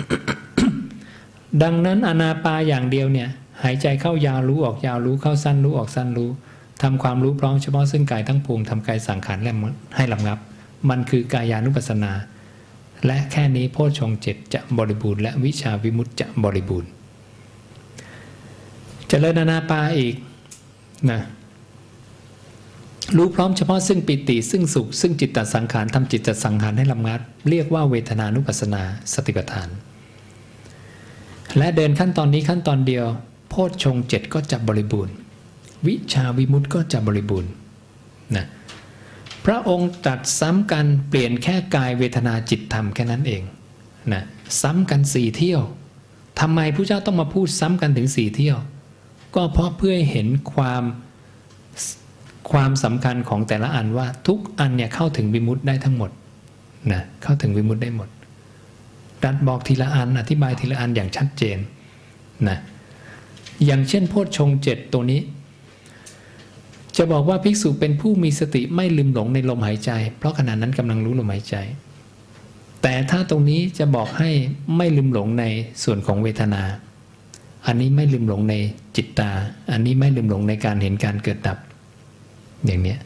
ดังนั้นอานาปาอย่างเดียวเนี่ยหายใจเข้ายาวรู้ออกยาวรู้เข้าสั้นรู้ออกสั้นรู้ทำความรู้พร้อมเฉพาะซึ่งกายทั้งปวงทำกายสังขารให้ระงับมันคือกายานุปัสสนาและแค่นี้โพชฌงค์7จะบริบูรณ์และวิชาวิมุตติจะบริบูรณ์เจริญอานาปาอีกนะรู้พร้อมเฉพาะซึ่งปิติซึ่งสุขซึ่งจิตตสังขารทำจิตตสังขารให้ระงับเรียกว่าเวทนานุปัสสนาสติปัฏฐานและเดินขั้นตอนนี้ขั้นตอนเดียวโพชฌงค์7ก็จะบริบูรณ์วิชาวิมุตติก็จะบริบูรณ์นะพระองค์ตรัสซ้ำกันเปลี่ยนแค่กายเวทนาจิตธรรมแค่นั้นเองนะซ้ำกัน4เที่ยวทำไมพระเจ้าต้องมาพูดซ้ำกันถึง4เที่ยวก็เพราะเพื่อให้เห็นความสำคัญของแต่ละอันว่าทุกอันเนี่ยเข้าถึงวิมุตติได้ทั้งหมดนะเข้าถึงวิมุตติได้หมดรัดบอกทีละอันอธิบายทีละอันอย่างชัดเจนนะอย่างเช่นโพชฌงค์7ตัวนี้จะบอกว่าภิกษุเป็นผู้มีสติไม่ลืมหลงในลมหายใจเพราะขณะนั้นกำลังรู้ลมหายใจแต่ถ้าตรงนี้จะบอกให้ไม่ลืมหลงในส่วนของเวทนาอันนี้ไม่ลืมหลงในจิตตาอันนี้ไม่ลืมหลงในการเห็นการเกิดดับอย่างนี้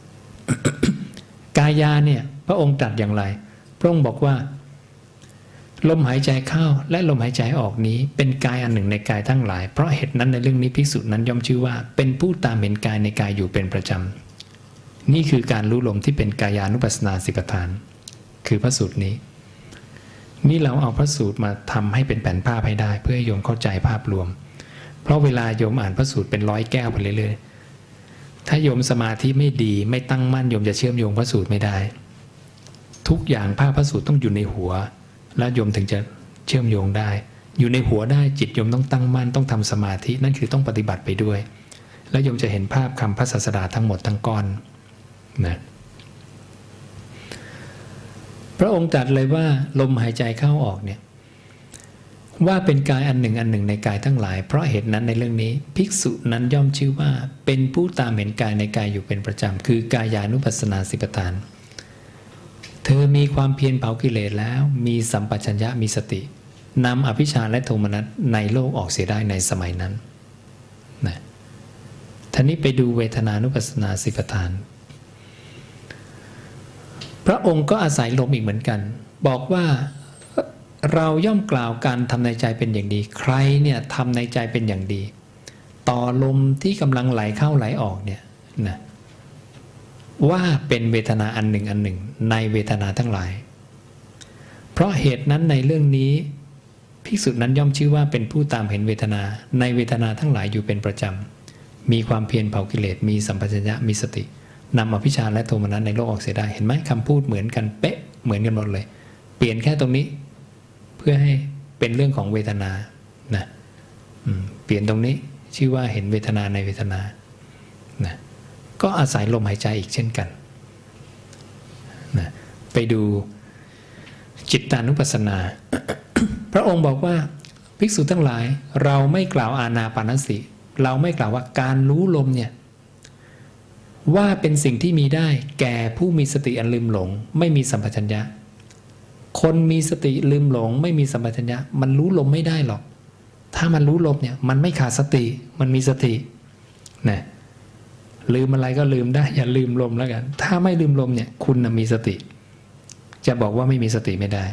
กายาเนี่ยพระองค์ตรัสอย่างไรพระองค์บอกว่าลมหายใจเข้าและลมหายใจออกนี้เป็นกายอันหนึ่งในกายทั้งหลายเพราะเหตุนั้นในเรื่องนี้ภิกษุนั้นย่อมชื่อว่าเป็นผู้ตามเห็นกายในกายอยู่เป็นประจำนี่คือการรู้ลมที่เป็นกายานุปัสสนาสิปัฏฐานคือพระสูตรนี้นี่เราเอาพระสูตรมาทำให้เป็นแผ่นภาพให้ได้เพื่อให้โยมเข้าใจภาพรวมเพราะเวลาโยมอ่านพระสูตรเป็น100 แก้วไปเรื่อยๆถ้าโยมสมาธิไม่ดีไม่ตั้งมั่นโยมจะเชื่อมโยงพระสูตรไม่ได้ทุกอย่างภาพพระสูตรต้องอยู่ในหัวแล้วโยมถึงจะเชื่อมโยงได้อยู่ในหัวได้จิตโยมต้องตั้งมั่นต้องทำสมาธินั่นคือต้องปฏิบัติไปด้วยแล้วโยมจะเห็นภาพคำพระศาสดาทั้งหมดทั้งก้อนนะพระองค์ตรัสเลยว่าลมหายใจเข้าออกเนี่ยว่าเป็นกายอันหนึ่งอันหนึ่งในกายทั้งหลายเพราะเหตุนั้นในเรื่องนี้ภิกษุนั้นย่อมชื่อว่าเป็นผู้ตามเห็นกายในกายอยู่เป็นประจำคือกายานุปัสสนาสิปัฏฐานเธอมีความเพียรเผากิเลสแล้วมีสัมปชัญญะมีสตินำอภิชฌาและโทมนัสในโลกออกเสียได้ในสมัยนั้นนะท่านี้ไปดูเวทนานุปัสสนาสิปัฏฐานพระองค์ก็อาศัยลมอีกเหมือนกันบอกว่าเราย่อมกล่าวการทำในใจเป็นอย่างดีใครเนี่ยทำในใจเป็นอย่างดีต่อลมที่กำลังไหลเข้าไหลออกเนี่ยนะว่าเป็นเวทนาอันหนึ่งอันหนึ่งในเวทนาทั้งหลายเพราะเหตุนั้นในเรื่องนี้ภิกษุนั้นย่อมชื่อว่าเป็นผู้ตามเห็นเวทนาในเวทนาทั้งหลายอยู่เป็นประจำมีความเพียรเผากิเลสมีสัมปชัญญะมีสตินำอภิชฌาและโทมนัสในโลกออกเสียได้เห็นไหมคำพูดเหมือนกันเป๊ะเหมือนกันหมดเลยเปลี่ยนแค่ตรงนี้เพื่อให้เป็นเรื่องของเวทนานะเปลี่ยนตรงนี้ชื่อว่าเห็นเวทนาในเวทนานะก็อาศัยลมหายใจอีกเช่นกันนะไปดูจิตตานุปัสสนา พระองค์บอกว่าภิกษุทั้งหลายเราไม่กล่าวอานาปานสติเราไม่กล่าวว่าการรู้ลมเนี่ยว่าเป็นสิ่งที่มีได้แก่ผู้มีสติอันลืมหลงไม่มีสัมปชัญญะคนมีสติลืมหลงไม่มีสัมปชัญญะมันรู้ลมไม่ได้หรอกถ้ามันรู้ลมเนี่ยมันไม่ขาดสติมันมีสตินะลืมอะไรก็ลืมได้อย่าลืมลมแล้วกันถ้าไม่ลืมลมเนี่ยคุณมีสติจะบอกว่าไม่มีสติไม่ได้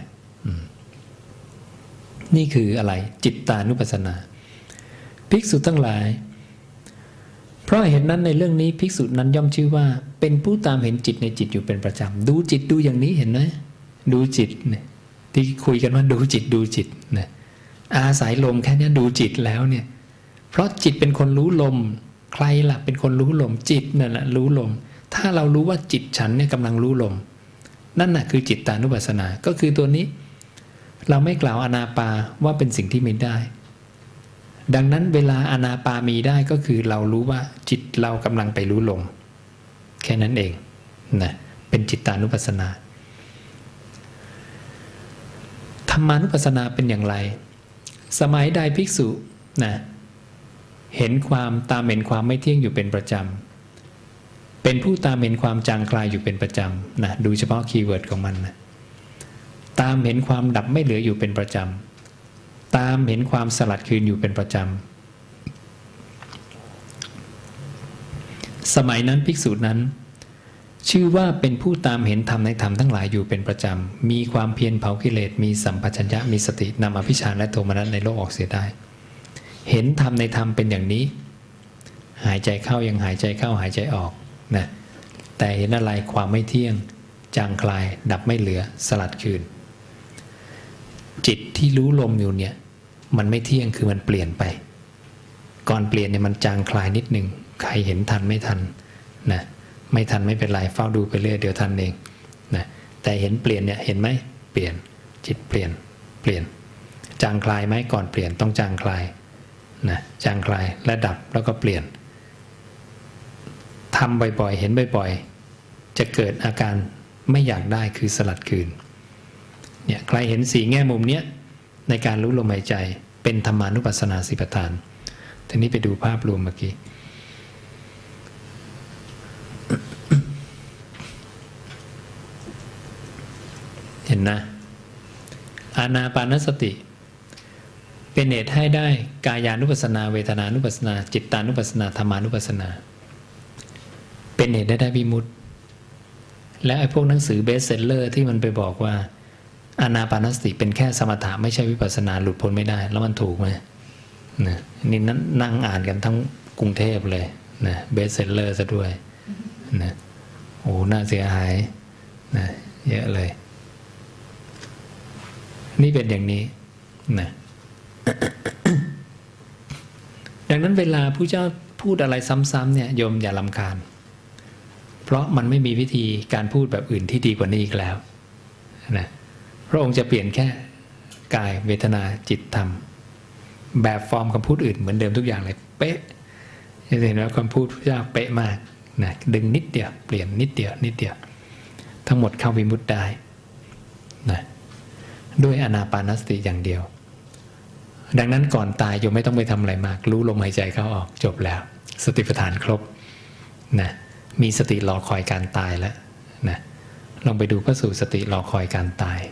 นี่คืออะไรจิตตานุปัสสนาภิกษุทั้งหลายเพราะเห็นนั้นในเรื่องนี้ภิกษุนั้นย่อมชื่อว่าเป็นผู้ตามเห็นจิตในจิตอยู่เป็นประจำดูจิตดูอย่างนี้เห็นไหมดูจิตเนี่ยที่คุยกันว่าดูจิตดูจิตนะอาศัยลมแค่นี้ดูจิตแล้วเนี่ยเพราะจิตเป็นคนรู้ลมใครล่ะเป็นคนรู้ลมจิตนั่นแหละรู้ลมถ้าเรารู้ว่าจิตฉันเนี่ยกำลังรู้ลมนั่นน่ะคือจิตตานุปัสสนาก็คือตัวนี้เราไม่กล่าวอานาปาว่าเป็นสิ่งที่ไม่ได้ดังนั้นเวลาอานาปามีได้ก็คือเรารู้ว่าจิตเรากำลังไปรู้ลมแค่นั้นเองนะเป็นจิตตานุปัสสนาธรรมานุปัสสนาเป็นอย่างไรสมัยใดภิกษุนะเห็นความตามเห็นความไม่เที่ยงอยู่เป็นประจำเป็นผู้ตามเห็นความจางคลายอยู่เป็นประจำนะดูเฉพาะคีย์เวิร์ดของมันนะตามเห็นความดับไม่เหลืออยู่เป็นประจำตามเห็นความสลัดคืนอยู่เป็นประจำสมัยนั้นภิกษุนั้นชื่อว่าเป็นผู้ตามเห็นธรรมในธรรมทั้งหลายอยู่เป็นประจำมีความเพียรเผากิเลสมีสัมปชัญญะมีสตินำอภิชฌานและโทมนัสในโลกออกเสียได้เห็นธรรมในธรรมเป็นอย่างนี้หายใจเข้ายังหายใจเข้าหายใจออกนะแต่เห็นอะไรความไม่เที่ยงจางคลายดับไม่เหลือสลัดคืนจิตที่รู้ลมอยู่เนี่ยมันไม่เที่ยงคือมันเปลี่ยนไปก่อนเปลี่ยนเนี่ยมันจางคลายนิดหนึ่งใครเห็นทันไม่ทันนะไม่ทันไม่เป็นไรเฝ้าดูไปเรื่อยเดี๋ยวทันเองนะแต่เห็นเปลี่ยนเนี่ยเห็นไหมเปลี่ยนจิตเปลี่ยนจางคลายไหมก่อนเปลี่ยนต้องจางคลายนะจางคลายและดับแล้วก็เปลี่ยนทำบ่อยๆเห็นบ่อยๆจะเกิดอาการไม่อยากได้คือสลัดคืนเนี่ยใครเห็นสีแง่มุมเนี้ยในการรู้ลมหายใจเป็นธรรมานุปัสสนาสิปทานทีนี้ไปดูภาพรวมเมื่อกี้เห็นนะอานาปานสติเป็นเหตุให้ได้กายานุปัสสนาเวทนานุปัสสนาจิตตานุปัสสนาธรรมานุปัสสนาเป็นเหตุได้วิมุตติและไอ้พวกหนังสือเบสเซลเลอร์ที่มันไปบอกว่าอานาปานสติเป็นแค่สมถะไม่ใช่วิปัสสนาหลุดพ้นไม่ได้แล้วมันถูกไหมนะนี่นั่งอ่านกันทั้งกรุงเทพเลยนะเบสเซลเลอร์ซะด้วยนะโอ้น่าเสียหายนะเยอะเลยนี่เป็นอย่างนี้นะ ดังนั้นเวลาผู้เจ้าพูดอะไรซ้ำๆเนี่ยโยมอย่ารำคาญเพราะมันไม่มีวิธีการพูดแบบอื่นที่ดีกว่านี้อีกแล้วนะพระองค์จะเปลี่ยนแค่กายเวทนาจิตธรรมแบบฟอร์มคำพูดอื่นเหมือนเดิมทุกอย่างเลยเป๊ะจะเห็นว่าคำพูดพระเจ้าเป๊ะมากนะดึงนิดเดียวเปลี่ยนนิดเดียวทั้งหมดเข้าวิมุตติได้นะด้วยอานาปานสติอย่างเดียวดังนั้นก่อนตายโยมไม่ต้องไปทำอะไรมากรู้ลมหายใจเข้าออกจบแล้วสติปัฏฐานครบนะมีสติรอคอยการตายแล้วนะลองไปดูพระสูตรสติรอคอยการตาย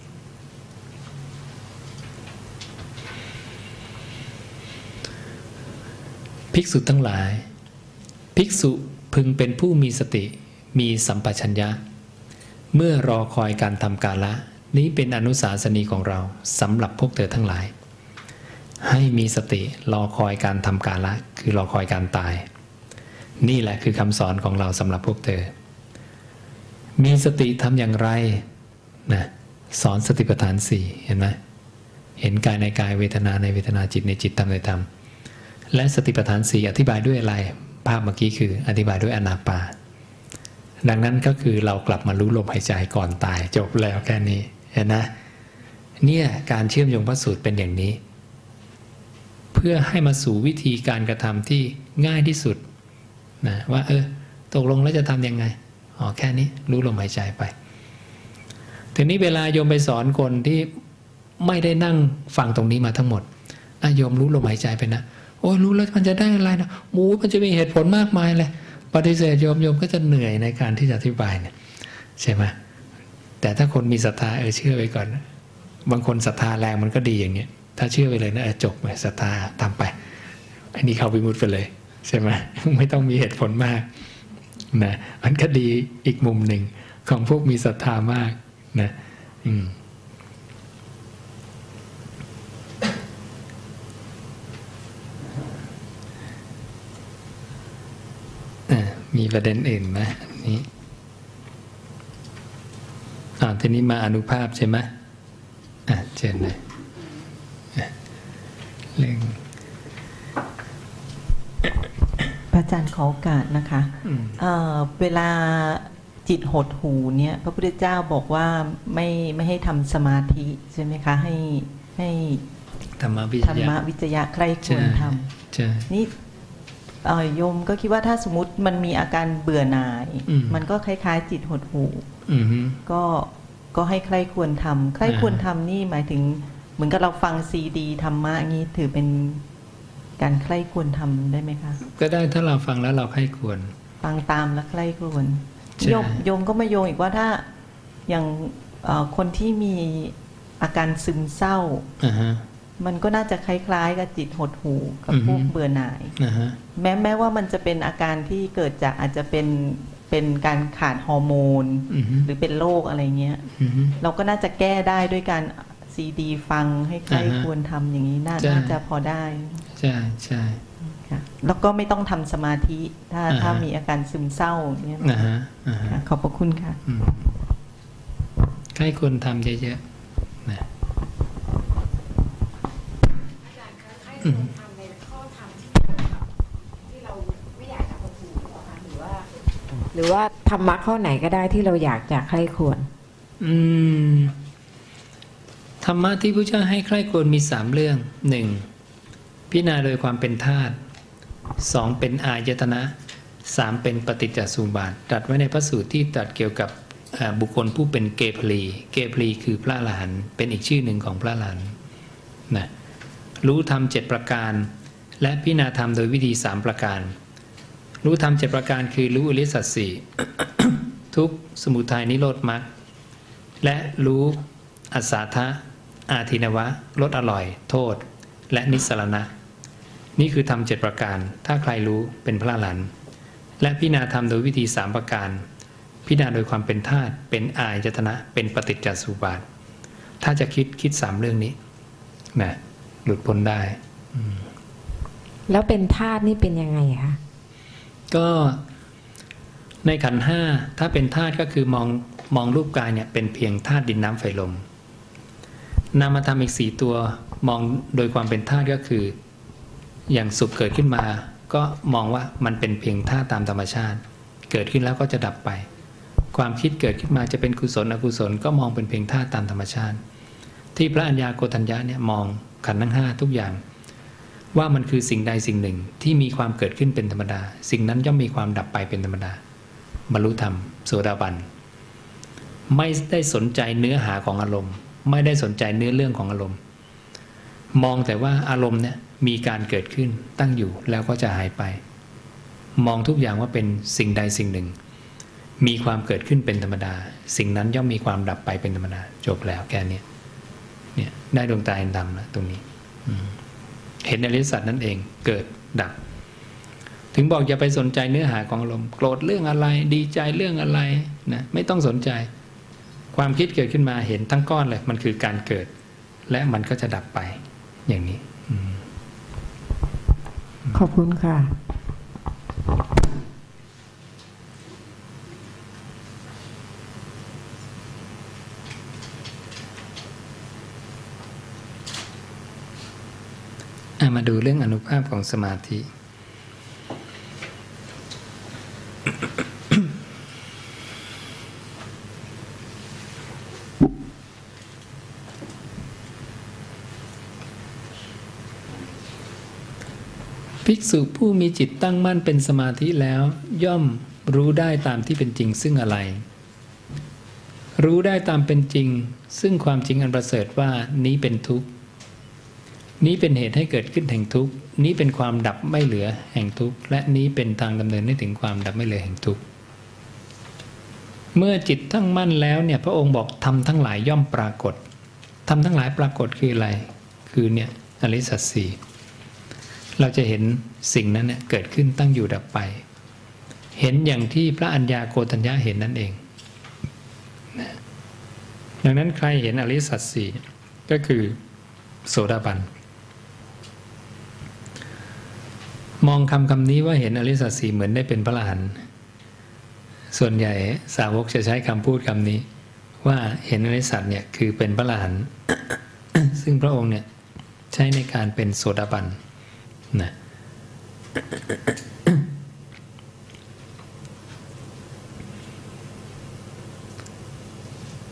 ภิกษุทั้งหลายภิกษุพึงเป็นผู้มีสติมีสัมปชัญญะเมื่อรอคอยการทำกาละนี้เป็นอนุสาสนีของเราสำหรับพวกเธอทั้งหลายให้มีสติรอคอยการทำกาละคือรอคอยการตายนี่แหละคือคำสอนของเราสำหรับพวกเธอมีสติทำอย่างไรนะสอนสติปัฏฐานสี่เห็นไหมเห็นกายในกายเวทนาในเวทนาจิตในจิตธรรมในธรรมและสติปัฏฐานสี่อธิบายด้วยอะไรภาพเมื่อกี้คืออธิบายด้วยอนาปาดังนั้นก็คือเรากลับมารู้ลมหายใจก่อนตายจบแล้วแค่นี้เห็นนะเนี่ยการเชื่อมโยงพระสูตรเป็นอย่างนี้เพื่อให้มาสู่วิธีการกระทำที่ง่ายที่สุดนะว่าตกลงแล้วจะทำยังไงแค่นี้รู้ลมหายใจไปทีนี้เวลาโยมไปสอนคนที่ไม่ได้นั่งฟังตรงนี้มาทั้งหมดโยมรู้ลมหายใจไปนะโอ้ยรู้แล้วมันจะได้อะไรนะมันจะมีเหตุผลมากมายเลยปฏิเสธโยมก็จะเหนื่อยในการที่จะอธิบายเนี่ยใช่ไหมแต่ถ้าคนมีศรัทธาเชื่อไปก่อนบางคนศรัทธาแรงมันก็ดีอย่างเงี้ยถ้าเชื่อไปเลยนะจบไปศรัทธาทำไปอันนี้เข้าวิมุตติไปเลยใช่ไหมไม่ต้องมีเหตุผลมากนะมันก็ดีอีกมุมหนึ่งของพวกมีศรัทธามากนะมีประเด็นอื่นไหมนี่ทีนี้มาอนุภาพใช่ไหมเชิญเลยเรื่องพระระอาจารย์ขอโอกาสนะคะเวลาจิตหดหูเนี่ยพระพุทธเจ้าบอกว่าไม่ให้ทำสมาธิใช่ไหมคะให้ธรรมวิจยะใคร่ควรทำนี่โยมก็คิดว่าถ้าสมมติมันมีอาการเบื่อหน่ายมันก็คล้ายๆจิตหดหูก็ให้ใคร่ควรทำใคร่ควรทำนี่หมายถึงเหมือนกับเราฟังซีดีธรรมะงี้ถือเป็นการใคร่ควรทำได้ไหมคะก็ได้ถ้าเราฟังแล้วเราใคร่ควรฟังตามแล้วใคร่ควรโยมก็มาโยงอีกว่าถ้าอย่างคนที่มีอาการซึมเศร้ามันก็น่าจะคล้ายๆกับจิตหดหู่กับพวกเบื่อหน่ายแม้ว่ามันจะเป็นอาการที่เกิดจากอาจจะเป็นการขาดฮอร์โมนหรือเป็นโรคอะไรเงี้ยเราก็น่าจะแก้ได้ด้วยการซีดีฟังให้ใครควรทำอย่างนี้น่าจะพอได้ใช่ใช่แล้วก็ไม่ต้องทำสมาธิถ้ามีอาการซึมเศร้าเนี่ยขอบพระคุณค่ะใครควรทำเยอะๆนะหรือว่าธรรมะข้อไหนก็ได้ที่เราอยากจะใคร่ควรธรรมะที่พระเจ้าให้ใคร่ควรมี3เรื่อง 1. พิจารณาโดยความเป็นธาตุ 2. เป็นอายตนะ 3. เป็นปฏิจจสมุปบาทตรัสไว้ในพระสูตรที่ตรัสเกี่ยวกับบุคคลผู้เป็นเกพลีคือพระอรหันต์เป็นอีกชื่อหนึ่งของพระอรหันต์นะรู้ธรรม7ประการและพิจารณาธรรมโดยวิธี3ประการรู้ธรรม7ประการคือรู้อริยสัจสี่ ทุกข์สมุทัยนิโรธมรรคและรู้อัสสาทะอาทินวะรสอร่อยโทษและนิสสรณะนี่คือธรรม7ประการถ้าใครรู้เป็นพระอรหันต์และพิจารณาธรรมโดยวิธี3ประการพิจารณาโดยความเป็นธาตุเป็นอายตนะเป็นปฏิจจสมุปบาทถ้าจะคิด3เรื่องนี้นะหลุดพ้นได้แล้วเป็นธาตุนี่เป็นยังไงคะก็ในขันธ์ห้าถ้าเป็นธาตุก็คือมองรูปกายเนี่ยเป็นเพียงธาตุดินน้ำไฟลมนามธรรมอีก4ตัวมองโดยความเป็นธาตุก็คืออย่างสุขเกิดขึ้นมาก็มองว่ามันเป็นเพียงธาตุตามธรรมชาติเกิดขึ้นแล้วก็จะดับไปความคิดเกิดขึ้นมาจะเป็นกุศลอกุศลก็มองเป็นเพียงธาตุตามธรรมชาติที่พระอัญญาโกฏัญญะเนี่ยมองขันธ์ทั้ง5ทุกอย่างว่ามันคือสิ่งใดสิ่งหนึ่งที่มีความเกิดขึ้นเป็นธรรมดาสิ่งนั้นย่อมมีความดับไปเป็นธรรมดาบรรลุธรรมโสดาบันไม่ได้สนใจเนื้อหาของอารมณ์ไม่ได้สนใจเนื้อเรื่องของอารมณ์มองแต่ว่าอารมณ์เนี่ยมีการเกิดขึ้นตั้งอยู่แล้วก็จะหายไปมองทุกอย่างว่าเป็นสิ่งใดสิ่งหนึ่งมีความเกิดขึ้นเป็นธรรมดาสิ่งนั้นย่อมมีความดับไปเป็นธรรมดาจบแล้วแค่นี้เนี่ยได้ดวงตาเห็นธรรมแล้วตรงนี้เห็นอริยสัจนั่นเองเกิดดับถึงบอกอย่าไปสนใจเนื้อหาของอารมณ์โกรธเรื่องอะไรดีใจเรื่องอะไรนะไม่ต้องสนใจความคิดเกิดขึ้นมาเห็นทั้งก้อนเลยมันคือการเกิดและมันก็จะดับไปอย่างนี้ขอบคุณค่ะมาดูเรื่องอนุภาพของสมาธิภิกษุผู้มีจิตตั้งมั่นเป็นสมาธิแล้วย่อมรู้ได้ตามที่เป็นจริงซึ่งอะไรรู้ได้ตามเป็นจริงซึ่งความจริงอันประเสริฐว่านี้เป็นทุกข์นี้เป็นเหตุให้เกิดขึ้นแห่งทุกข์นี้เป็นความดับไม่เหลือแห่งทุกข์และนี้เป็นทางดำเนินให้ถึงความดับไม่เหลือแห่งทุกข์เมื่อจิตตั้งมั่นแล้วเนี่ยพระองค์บอกธรรมทั้งหลายย่อมปรากฏธรรมทั้งหลายปรากฏคืออะไรคือเนี่ยอริยสัจสี่เราจะเห็นสิ่งนั้นเนี่ยเกิดขึ้นตั้งอยู่ดับไปเห็นอย่างที่พระอัญญาโกฏัญญะเห็นนั่นเองดังนั้นใครเห็นอริยสัจสี่ก็คือโสดาบันมองคำนี้ว่าเห็นอริยสัจสี่เหมือนได้เป็นพระอรหันต์ส่วนใหญ่สาวกจะใช้คำพูดคำนี้ว่าเห็นอริยสัจเนี่ยคือเป็นพระอรหันต์ ซึ่งพระองค์เนี่ยใช้ในการเป็นโสดาบันนะ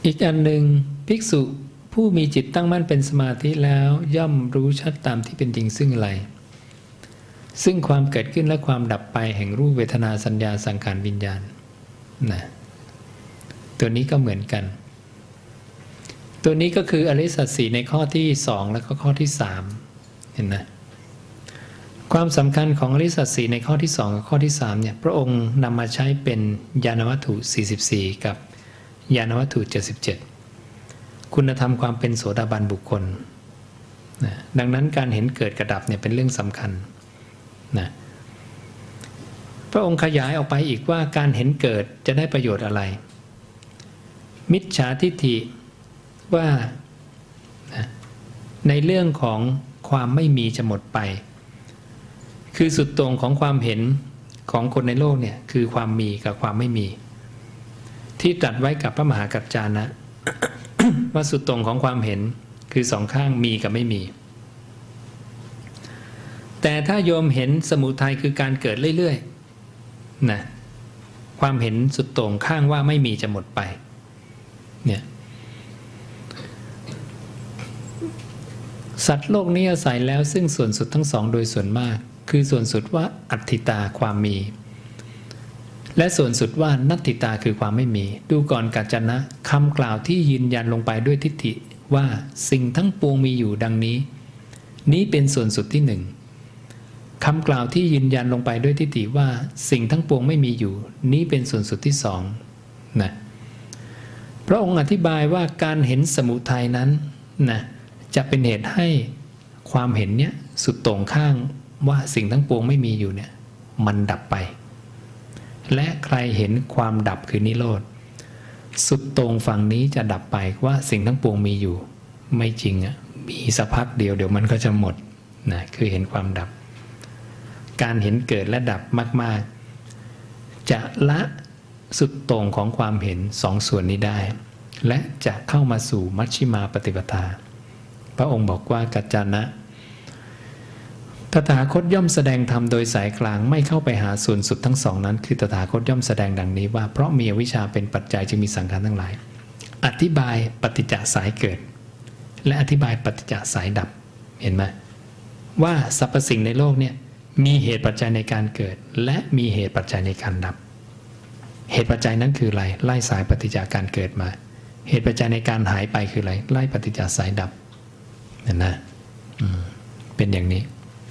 อีกอันหนึ่งภิกษุผู้มีจิตตั้งมั่นเป็นสมาธิแล้วย่อมรู้ชัดตามที่เป็นจริงซึ่งอะไรซึ่งความเกิดขึ้นและความดับไปแห่งรูปเวทนาสัญญาสังขารวิญญาณนะตัวนี้ก็เหมือนกันตัวนี้ก็คืออริยสัจสี่ในข้อที่2และก็ข้อที่3เห็นนะความสำคัญของอริยสัจสี่ในข้อที่2กับข้อที่3เนี่ยพระองค์นำมาใช้เป็นญาณวัตถุ44กับญาณวัตถุ77คุณธรรมความเป็นโสดาบันบุคคลนะดังนั้นการเห็นเกิดกระดับเนี่ยเป็นเรื่องสำคัญนะพระองค์ขยายออกไปอีกว่าการเห็นเกิดจะได้ประโยชน์อะไรมิจฉาทิฏฐิว่านะในเรื่องของความไม่มีจะหมดไปคือสุดโต่งของความเห็นของคนในโลกเนี่ยคือความมีกับความไม่มีที่ตรัสไว้กับพระมหากัจจานะ ว่าสุดโต่งของความเห็นคือสองข้างมีกับไม่มีแต่ถ้าโยมเห็นสมุทัยคือการเกิดเรื่อยๆนะความเห็นสุดโต่งข้างว่าไม่มีจะหมดไปเนี่ยสัตว์โลกนี้อาศัยแล้วซึ่งส่วนสุดทั้งสองโดยส่วนมากคือส่วนสุดว่าอัตถิตาความมีและส่วนสุดว่านัตถิตาคือความไม่มีดูก่อนกัจจนะคำกล่าวที่ยืนยันลงไปด้วยทิฏฐิว่าสิ่งทั้งปวงมีอยู่ดังนี้นี้เป็นส่วนสุดที่หนึ่งคำกล่าวที่ยืนยันลงไปด้วยทิฏฐิว่าสิ่งทั้งปวงไม่มีอยู่นี้เป็นส่วนสุดที่สองนะพระองค์อธิบายว่าการเห็นสมุทัยนั้นนะจะเป็นเหตุให้ความเห็นเนี้ยสุดโต่งข้างว่าสิ่งทั้งปวงไม่มีอยู่เนี่ยมันดับไปและใครเห็นความดับคือนิโรธสุดตรงฝั่งนี้จะดับไปว่าสิ่งทั้งปวงมีอยู่ไม่จริงอ่ะมีสักพักเดียวเดี๋ยวมันก็จะหมดนะคือเห็นความดับการเห็นเกิดและดับมากๆจะละสุดตรงของความเห็นสองส่วนนี้ได้และจะเข้ามาสู่มัชฌิมาปฏิปทาพระองค์บอกว่ากัจจานะตถาคตย่อมแสดงธรรมโดยสายกลางไม่เข้าไปหาส่วนสุดทั้งสองนั้นคือตถาคตย่อมแสดงดังนี้ว่าเพราะมีอวิชชาเป็นปัจจัยจึงมีสังขารทั้งหลายอธิบายปฏิจจสายเกิดและอธิบายปฏิจจสายดับเห็นไหมว่าสรรพสิ่งในโลกเนี่ยมีเหตุปัจจัยในการเกิดและมีเหตุปัจจัยในการดับเหตุปัจจัยนั้นคืออะไรไล่สายปฏิจจการเกิดมาเหตุปัจจัยในการหายไปคืออะไรไล่ปฏิจจสายดับเห็นนะเป็นอย่างนี้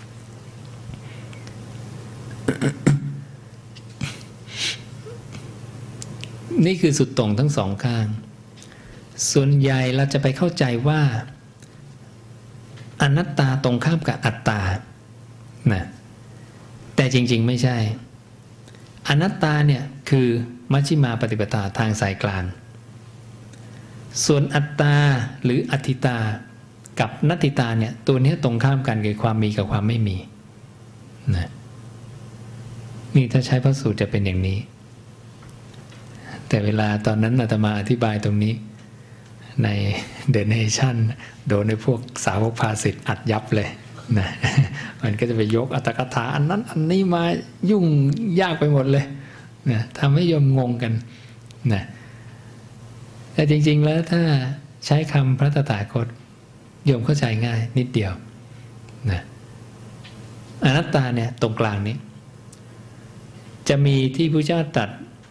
นี่คือสุดโต่งทั้งสองข้างส่วนใหญ่เราจะไปเข้าใจว่าอนัตตาตรงข้ามกับอัตตานะแต่จริงๆไม่ใช่อนัตตาเนี่ยคือมัชฌิมาปฏิปทาทางสายกลางส่วนอัตตาหรืออัตถิตากับนัตถิตาเนี่ยตัวนี้ตรงข้ามกันคือความมีกับความไม่มีนะนี่ถ้าใช้พระสูตรจะเป็นอย่างนี้แต่เวลาตอนนั้นอาตมาอธิบายตรงนี้ใน The Nation โดนในพวกสาวกภาสิทธิ์อัดยับเลยนะมันก็จะไปยกอัตถกถาอันนั้นอันนี้มายุ่งยากไปหมดเลยนะทำให้โยมงงกันนะแต่จริงๆแล้วถ้าใช้คำพระตถาคตโยมเข้าใจง่ายนิดเดียวนะอนัตตาเนี่ยตรงกลางนี้จะมีที่พระเจ้าตรัส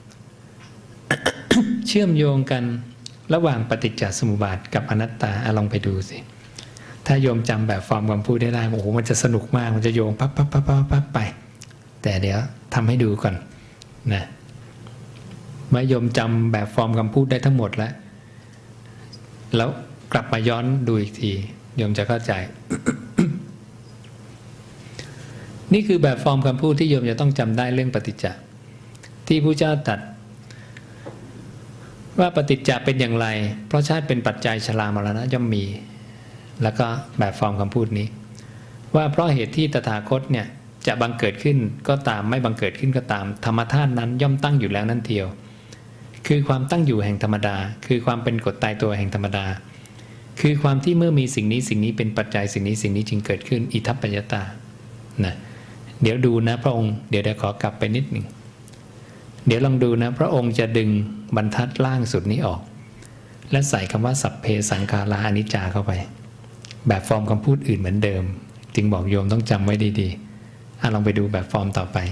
เชื่อมโยงกันระหว่างปฏิจจสมุปบาทกับอนัตตาลองไปดูสิถ้าโยมจำแบบฟอร์มคำพูดได้โอ้โหมันจะสนุกมากมันจะโยงปั๊บไปแต่เดี๋ยวทำให้ดูก่อนนะเมื่อโยมจำแบบฟอร์มคำพูดได้ทั้งหมดแล้วกลับมาย้อนดูอีกทีโยมจะเข้าใจ นี่คือแบบฟอร์มคำพูดที่โยมจะต้องจำได้เรื่องปฏิจจ์ที่พระเจ้าตรัสว่าปฏิจจ์เป็นอย่างไรเพราะชาติเป็นปัจจัยชรามรณะย่อมมีแล้วก็แบบฟอร์มคำพูดนี้ว่าเพราะเหตุที่ตถาคตเนี่ยจะบังเกิดขึ้นก็ตามไม่บังเกิดขึ้นก็ตามธรรมธาตุนั้นย่อมตั้งอยู่แล้วนั่นเทียวคือความตั้งอยู่แห่งธรรมดาคือความเป็นกฎตายตัวแห่งธรรมดาคือความที่เมื่อมีสิ่งนี้เป็นปัจจัยสิ่งนี้จึงเกิดขึ้นอิทัปปัจจตานะเดี๋ยวดูนะพระองค์เดี๋ยวขอกลับไปนิดหนึ่งเดี๋ยวลองดูนะพระองค์จะดึงบรรทัดล่างสุดนี้ออกและใส่คำว่าสัพเพสังขาราอนิจจาเข้าไปแบบฟอร์มคำพูดอื่นเหมือนเดิมจึงบอกโยมต้องจำไว้ดีๆลองไปดูแบบฟอร์มต่อไป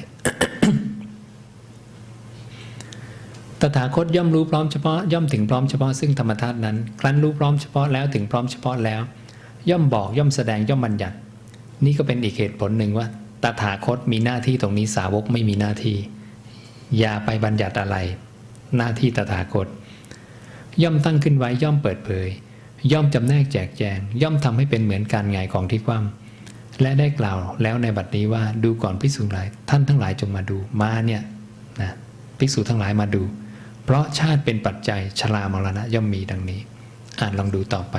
ตถาคตย่อมรู้พร้อมเฉพาะย่อมถึงพร้อมเฉพาะซึ่งธรรมธาตุนั้นครั้นรู้พร้อมเฉพาะแล้วถึงพร้อมเฉพาะแล้วย่อมบอกย่อมแสดงย่อมบัญญัตินี่ก็เป็นอีกเหตุผลหนึ่งว่าตถาคตมีหน้าที่ตรงนี้สาวกไม่มีหน้าที่อย่าไปบัญญัติอะไรหน้าที่ตถาคตย่อมตั้งขึ้นไว้ย่อมเปิดเผยย่อมจำแนกแจกแจงย่อมทำให้เป็นเหมือนการหงายของที่คว่ำและได้กล่าวแล้วในบัดนี้ว่าดูก่อนภิกษุทั้งหลายท่านทั้งหลายจงมาดูมาเนี่ยนะภิกษุทั้งหลายมาดูเพราะชาติเป็นปัจจัยชรามรณะย่อมมีดังนี้ลองดูต่อไป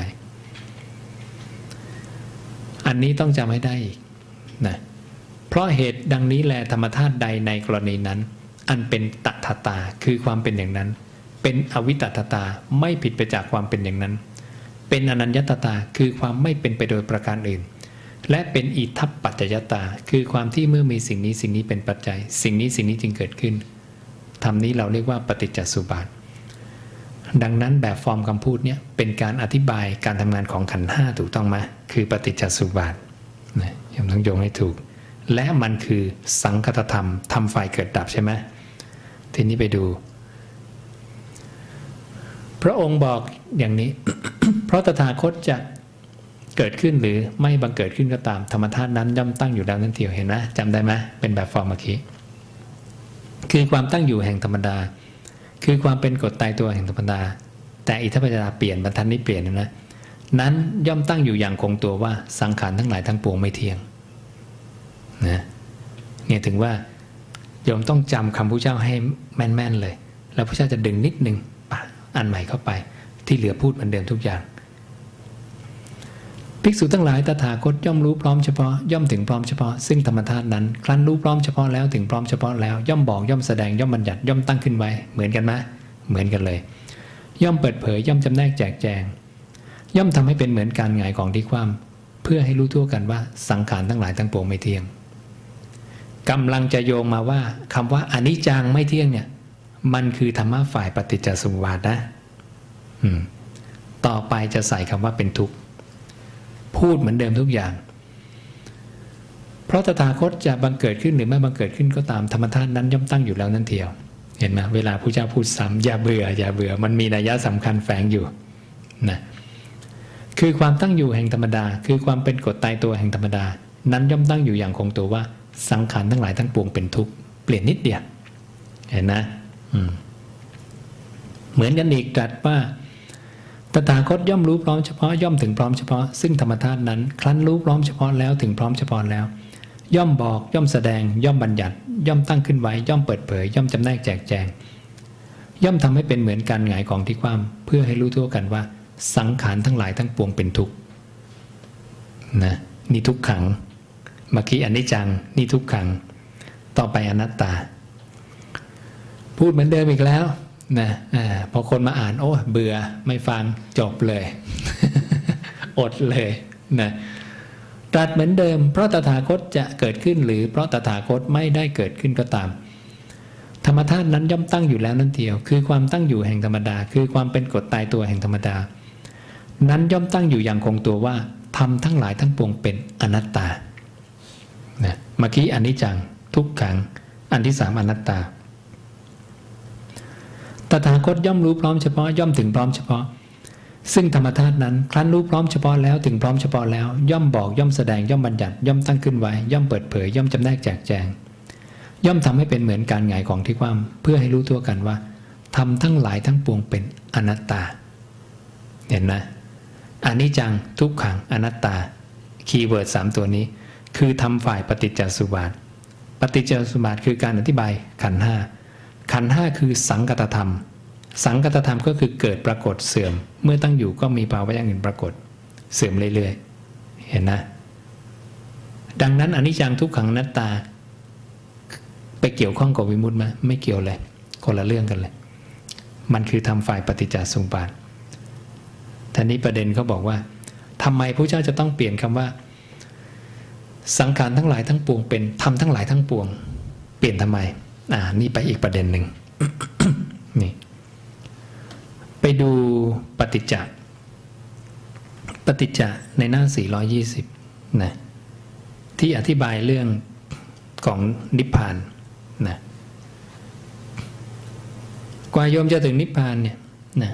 อันนี้ต้องจำให้ได้อีกนะเพราะเหตุดังนี้แลธรรมธาตุใดในกรณีนั้นอันเป็นตถาตาคือความเป็นอย่างนั้นเป็นอวิตตตาไม่ผิดไปจากความเป็นอย่างนั้นเป็นอนัญญตตาคือความไม่เป็นไปโดยประการอื่นและเป็นอิทัปปัจจยตาคือความที่เมื่อมีสิ่งนี้สิ่งนี้เป็นปัจจัยสิ่งนี้จึงเกิดขึ้นธรรมนี้เราเรียกว่าปฏิจจสุบาทดังนั้นแบบฟอร์มคำพูดเนี่ยเป็นการอธิบายการทำงานของขันธ์ห้าถูกต้องไหมคือปฏิจจสุบาทยังต้องโยงให้ถูกและมันคือสังคตธรรมทำฝ่ายเกิดดับใช่ไหมทีนี้ไปดูพระองค์บอกอย่างนี้ เพราะตถาคตจะเกิดขึ้นหรือไม่บังเกิดขึ้นก็ตามธรรมธาตุนั้นย่อมตั้งอยู่แล้วนั่นเทียวเห็นไหมจำได้ไหมเป็นแบบฟอร์มเมื่อกี้คือความตั้งอยู่แห่งธรรมดาคือความเป็นกฎตายตัวแห่งธรรมดาแต่อิทัปปัจจยตาเปลี่ยนบรรทัดนี้เปลี่ยนนะนั้นย่อมตั้งอยู่อย่างคงตัวว่าสังขารทั้งหลายทั้งปวงไม่เที่ยงนะเนี่ยถึงว่าโยมต้องจำคำพระเจ้าให้แม่นๆเลยแล้วพระเจ้าจะดึงนิดนึงปะอันใหม่เข้าไปที่เหลือพูดเหมือนเดิมทุกอย่างภิกษุทั้งหลายตถาคตย่อมรู้พร้อมเฉพาะย่อมถึงพร้อมเฉพาะซึ่งธรรมธาตุนั้นครั้นรู้พร้อมเฉพาะแล้วถึงพร้อมเฉพาะแล้วย่อมบอกย่อมแสดงย่อมบัญญัติย่อมตั้งขึ้นไว้เหมือนกันไหมเหมือนกันเลยย่อมเปิดเผยย่อมจำแนกแจกแจงย่อมทำให้เป็นเหมือนการหงายของที่คว่ำเพื่อให้รู้ทั่วกันว่าสังขารทั้งหลายทั้งปวงไม่เที่ยงกำลังจะโยงมาว่าคำว่าอนิจจังไม่เที่ยงเนี่ยมันคือธรรมะฝ่ายปฏิจจสมุปบาทนะต่อไปจะใส่คำว่าเป็นทุกข์พูดเหมือนเดิมทุกอย่างเพราะตถาคตจะบังเกิดขึ้นหรือไม่บังเกิดขึ้นก็ตามธรรมธาตุนั้นย่อมตั้งอยู่แล้วนั่นเทียวเห็นไหมเวลาพระเจ้าพูดซ้ำอย่าเบื่ออย่าเบื่อมันมีนัยยะสำคัญแฝงอยู่นะคือความตั้งอยู่แห่งธรรมดาคือความเป็นกฎตายตัวแห่งธรรมดานั้นย่อมตั้งอยู่อย่างคงตัวว่าสังขารทั้งหลายทั้งปวงเป็นทุกข์เปลี่ยนนิดเดียวเห็นนะเหมือนกันอีกตรัสว่าตถาคตย่อมรู้พร้อมเฉพาะย่อมถึงพร้อมเฉพาะซึ่งธรรมธาตุนั้นครั้นรู้พร้อมเฉพาะแล้วถึงพร้อมเฉพาะแล้วย่อมบอกย่อมแสดงย่อมบัญญัติย่อมตั้งขึ้นไว้ย่อมเปิดเผยย่อมจำแนกแจกแจงย่อมทำให้เป็นเหมือนการหงายของที่คว่ำเพื่อให้รู้ทั่วกันว่าสังขารทั้งหลายทั้งปวงเป็นทุกข์นะนี่ทุกขังเมื่อกี้อนิจจังนี่ทุกขังต่อไปอนัตตาพูดเหมือนเดิมอีกแล้วนะพอคนมาอ่านโอ้เบื่อไม่ฟังจบเลย อดเลยนะตรัสเหมือนเดิมเพราะตถาคตจะเกิดขึ้นหรือเพราะตถาคตไม่ได้เกิดขึ้นก็ตามธรรมธาตุนั้นย่อมตั้งอยู่แล้วนั่นเดียวคือความตั้งอยู่แห่งธรรมดาคือความเป็นกฎตายตัวแห่งธรรมดานั้นย่อมตั้งอยู่อย่างคงตัวว่าธรรมทั้งหลายทั้งปวงเป็นอนัตตานะเมื่อกี้อนิจจังทุกขังอันที่สามอนัตตาตถาคตย่อมรู้พร้อมเฉพาะย่อมถึงพร้อมเฉพาะซึ่งธรรมธาตุนั้นครั้นรู้พร้อมเฉพาะแล้วถึงพร้อมเฉพาะแล้วย่อมบอกย่อมแสดงย่อมบัญญัติย่อมตั้งขึ้นไว้ย่อมเปิดเผยย่อมจำแนกแจกแจงย่อมทำให้เป็นเหมือนการหงายของที่คว่ำเพื่อให้รู้ทั่วกันว่าธรรมทั้งหลายทั้งปวงเป็นอนัตตาเห็นนะอนิจจังทุกขังอนัตตาคีย์เวิร์ด3ตัวนี้คือทำฝ่ายปฏิจจสุบาทปฏิจจสุบาทคือการอธิบายขันธ์ห้าขันธ์ห้าคือสังคตธรรมสังคตธรรมก็คือเกิดปรากฏเสื่อมเมื่อตั้งอยู่ก็มีภาวะอย่างอื่นปรากฏเสื่อมเรื่อยๆเห็นนะดังนั้นอนิจจังทุกขังอนัตตาไปเกี่ยวข้องกับวิมุตติไหมไม่เกี่ยวเลยคนละเรื่องกันเลยมันคือทำฝ่ายปฏิจจสมุปบาททีนี้ประเด็นเขาบอกว่าทำไมพระเจ้าจะต้องเปลี่ยนคำว่าสังขารทั้งหลายทั้งปวงเป็นธรรมทั้งหลายทั้งปวงเปลี่ยนทำไมนี่ไปอีกประเด็นหนึ่ง นี่ไปดูปฏิจจะในหน้า420นะที่อธิบายเรื่องของนิพพานนะกว่าโยมจะถึงนิพพานเนี่ยนะ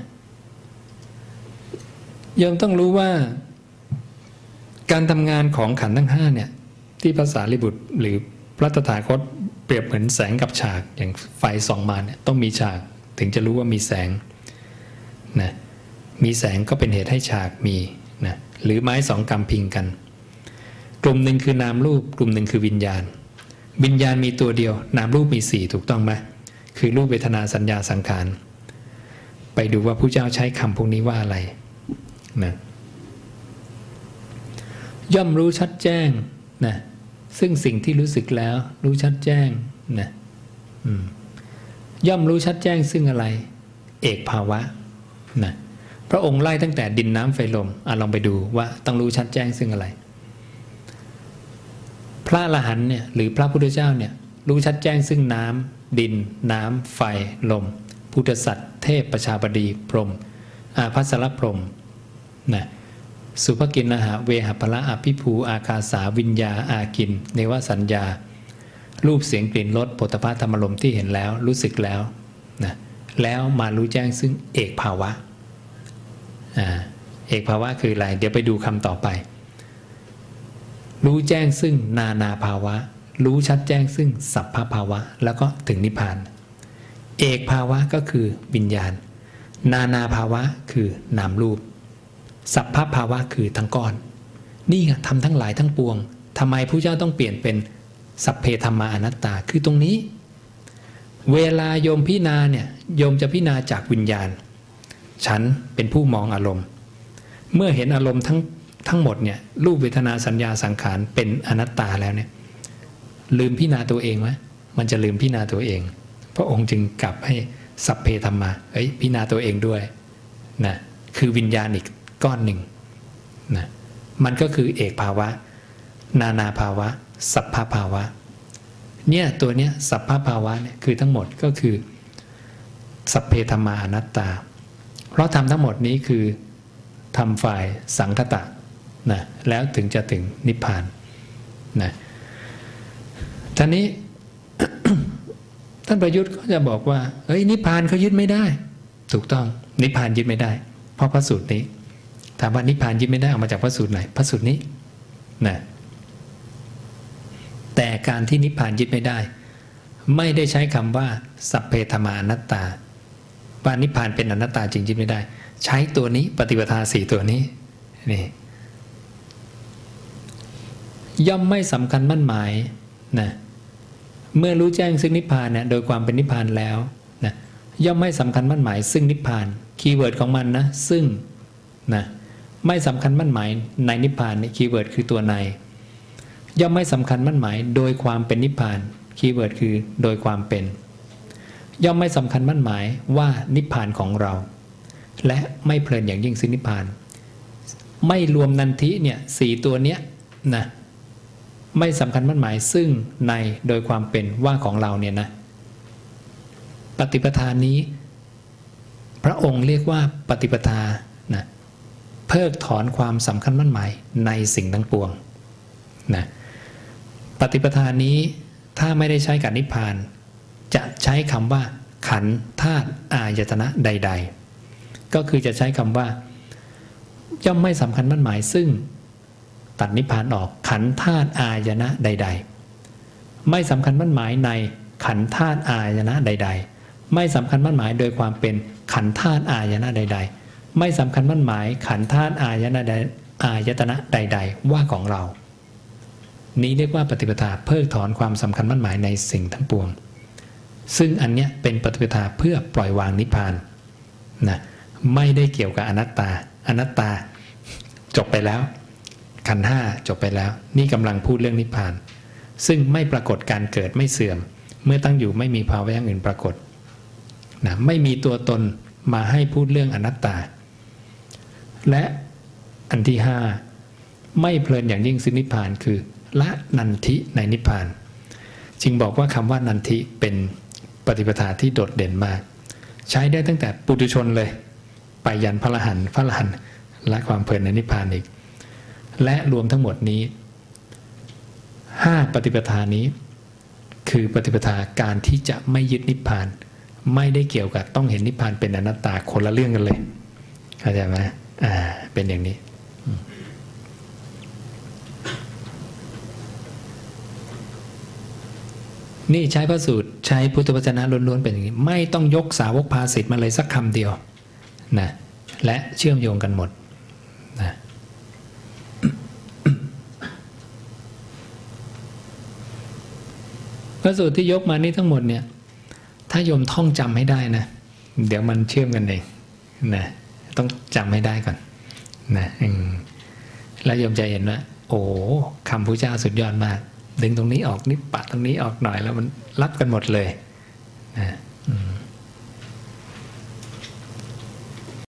โยมต้องรู้ว่าการทำงานของขันธ์ทั้ง5เนี่ยที่พระสารีบุตรหรือพระตถาคตเปรียบเหมือนแสงกับฉากอย่างไฟส่องมาเนี่ยต้องมีฉากถึงจะรู้ว่ามีแสงนะมีแสงก็เป็นเหตุให้ฉากมีนะหรือไม้สองกำพิงกันกลุ่มหนึ่งคือนามรูปกลุ่มหนึ่งคือวิญญาณวิญญาณมีตัวเดียวนามรูปมี4ถูกต้องไหมคือรูปเวทนาสัญญาสังขารไปดูว่าผู้เจ้าใช้คำพวกนี้ว่าอะไรนะย่อมรู้ชัดแจ้งนะซึ่งสิ่งที่รู้สึกแล้วรู้ชัดแจ้งนะย่อมรู้ชัดแจ้งซึ่งอะไรเอกภาวะนะพระองค์ไล่ตั้งแต่ดินน้ำไฟลมลองไปดูว่าต้องรู้ชัดแจ้งซึ่งอะไรพระอรหันต์เนี่ยหรือพระพุทธเจ้าเนี่ยรู้ชัดแจ้งซึ่งน้ำดินน้ำไฟลมพุทธสัตว์เทพประชาบดีพรหมอาภัสรพรหมนะสุภกินหะเวหภละอภิภูอากาสาวิญญาอากินเนวสัญญารูปเสียงกลิ่นรสโผฏฐัพพะธรรมารมณ์ที่เห็นแล้วรู้สึกแล้วนะแล้วมารู้แจ้งซึ่งเอกภาวะเอกภาวะคืออะไรเดี๋ยวไปดูคำต่อไปรู้แจ้งซึ่งนานาภาวะรู้ชัดแจ้งซึ่งสัพพภาวะแล้วก็ถึงนิพพานเอกภาวะก็คือวิญญาณนานาภาวะคือนามรูปสัพพภาวะคือทั้งก้อนนี่ไงทำทั้งหลายทั้งปวงทำไมพระเจ้าต้องเปลี่ยนเป็นสัพเพธัมมาอนัตตาคือตรงนี้เวลาโยมพิจารณาเนี่ยโยมจะพิจารณาจากวิญญาณฉันเป็นผู้มองอารมณ์เมื่อเห็นอารมณ์ทั้งหมดเนี่ยรูปเวทนาสัญญาสังขารเป็นอนัตตาแล้วเนี่ยลืมพิจารณาตัวเองไหมมันจะลืมพิจารณาตัวเองพระองค์จึงกลับให้สัพเพธัมมาพิจารณาตัวเองด้วยนะคือวิญญาณอีกก้อนหนึ่งนะมันก็คือเอกภาวะนานาภาวะสัพพภาวะเนี่ยตัวเนี้ยสัพพภาวะเนี่ยคือทั้งหมดก็คือสัพเพธัมมาอนัตตาเพราะทำทั้งหมดนี้คือทำฝ่ายสังคตะนะแล้วถึงจะถึงนิพพานนะท่านี้ ท่านประยุทธ์ก็จะบอกว่านิพพานเขายึดไม่ได้ถูกต้องนิพพานยึดไม่ได้เพราะพระสูตรนี้ถามว่านิพพานยึดไม่ได้ออกมาจากพระสูตรไหนพระสูตรนี้นะแต่การที่นิพพานยึดไม่ได้ไม่ได้ใช้คำว่าสัพเพธัมมาอนัตตาว่านิพพานเป็นอนัตตาจริงยึดไม่ได้ใช้ตัวนี้ปฏิปทา4ตัวนี้นี่ย่อมไม่สำคัญมั่นหมายนะเมื่อรู้แจ้งซึ่งนิพพานเนี่ยโดยความเป็นนิพพานแล้วนะย่อมไม่สำคัญมั่นหมายซึ่งนิพพานคีย์เวิร์ดของมันนะซึ่งนะไม่สำคัญมั่นหมายในนิพพานนี่คีย์เวิร์ดคือตัวในย่อมไม่สำคัญมั่นหมายโดยความเป็นนิพพานคีย์เวิร์ดคือโดยความเป็นย่อมไม่สำคัญมั่นหมายว่านิพพานของเราและไม่เพลินอย่างยิ่งซึ่งนิพพานไม่รวมนันทิเนี่ย4ตัวเนี้ยนะไม่สำคัญมั่นหมายซึ่งในโดยความเป็นว่าของเราเนี่ยนะปฏิปทานี้พระองค์เรียกว่าปฏิปทานะเพิกถอนความสำคัญมั่นหมายในสิ่งทั้งปวงนะปฏิปทานี้ถ้าไม่ได้ใช้กับนิพพานจะใช้คำว่าขันธ์ธาตุอายตนะใดๆก็คือจะใช้คำว่าย่อมไม่สำคัญมั่นหมายซึ่งตัดนิพพานออกขันธ์ธาตุอายตนะใดๆไม่สำคัญมั่นหมายในขันธ์ธาตุอายตนะใดๆไม่สำคัญมั่นหมายโดยความเป็นขันธ์ธาตุอายตนะใดๆไม่สำคัญมั่นหมายขันธ์ธาตุอายตนะใดๆว่าของเรานี้เรียกว่าปฏิปทาเพิกถอนความสำคัญมั่นหมายในสิ่งทั้งปวงซึ่งอันเนี้ยเป็นปฏิปทาเพื่อปล่อยวางนิพพานนะไม่ได้เกี่ยวกับอนัตตาอนัตตาจบไปแล้วขันธ์5จบไปแล้วนี่กำลังพูดเรื่องนิพพานซึ่งไม่ปรากฏการเกิดไม่เสื่อมเมื่อตั้งอยู่ไม่มีภาวะอย่างอื่นปรากฏนะไม่มีตัวตนมาให้พูดเรื่องอนัตตาและอันที่5ไม่เพลินอย่างยิ่งซึ่งนิพพานคือละนันทิในนิพพานจึงบอกว่าคำว่านันทิเป็นปฏิปทาที่โดดเด่นมากใช้ได้ตั้งแต่ปุถุชนเลยไปยันพระอรหันต์ละความเพลินในนิพพานอีกและรวมทั้งหมดนี้5ปฏิปทานี้คือปฏิปทาการที่จะไม่ยึดนิพพานไม่ได้เกี่ยวกับต้องเห็นนิพพานเป็นอนัตตาคนละเรื่องกันเลยเข้าใจไหมเป็นอย่างนี้นี่ใช้พระสูตรใช้พุทธวจนะล้วนๆเป็นอย่างนี้ไม่ต้องยกสาวกภาสิทธิ์มาเลยสักคำเดียวนะและเชื่อมโยงกันหมดนะพระสูตรที่ยกมานี่ทั้งหมดเนี่ยถ้าโยมท่องจำให้ได้นะเดี๋ยวมันเชื่อมกันเองนะต้องจำให้ได้ก่อนนะแล้วโยมจะเห็นว่าโอ้คำพระเจ้าสุดยอดมากดึงตรงนี้ออกนิดปัดตรงนี้ออกหน่อยแล้วมันรับกันหมดเลยนะ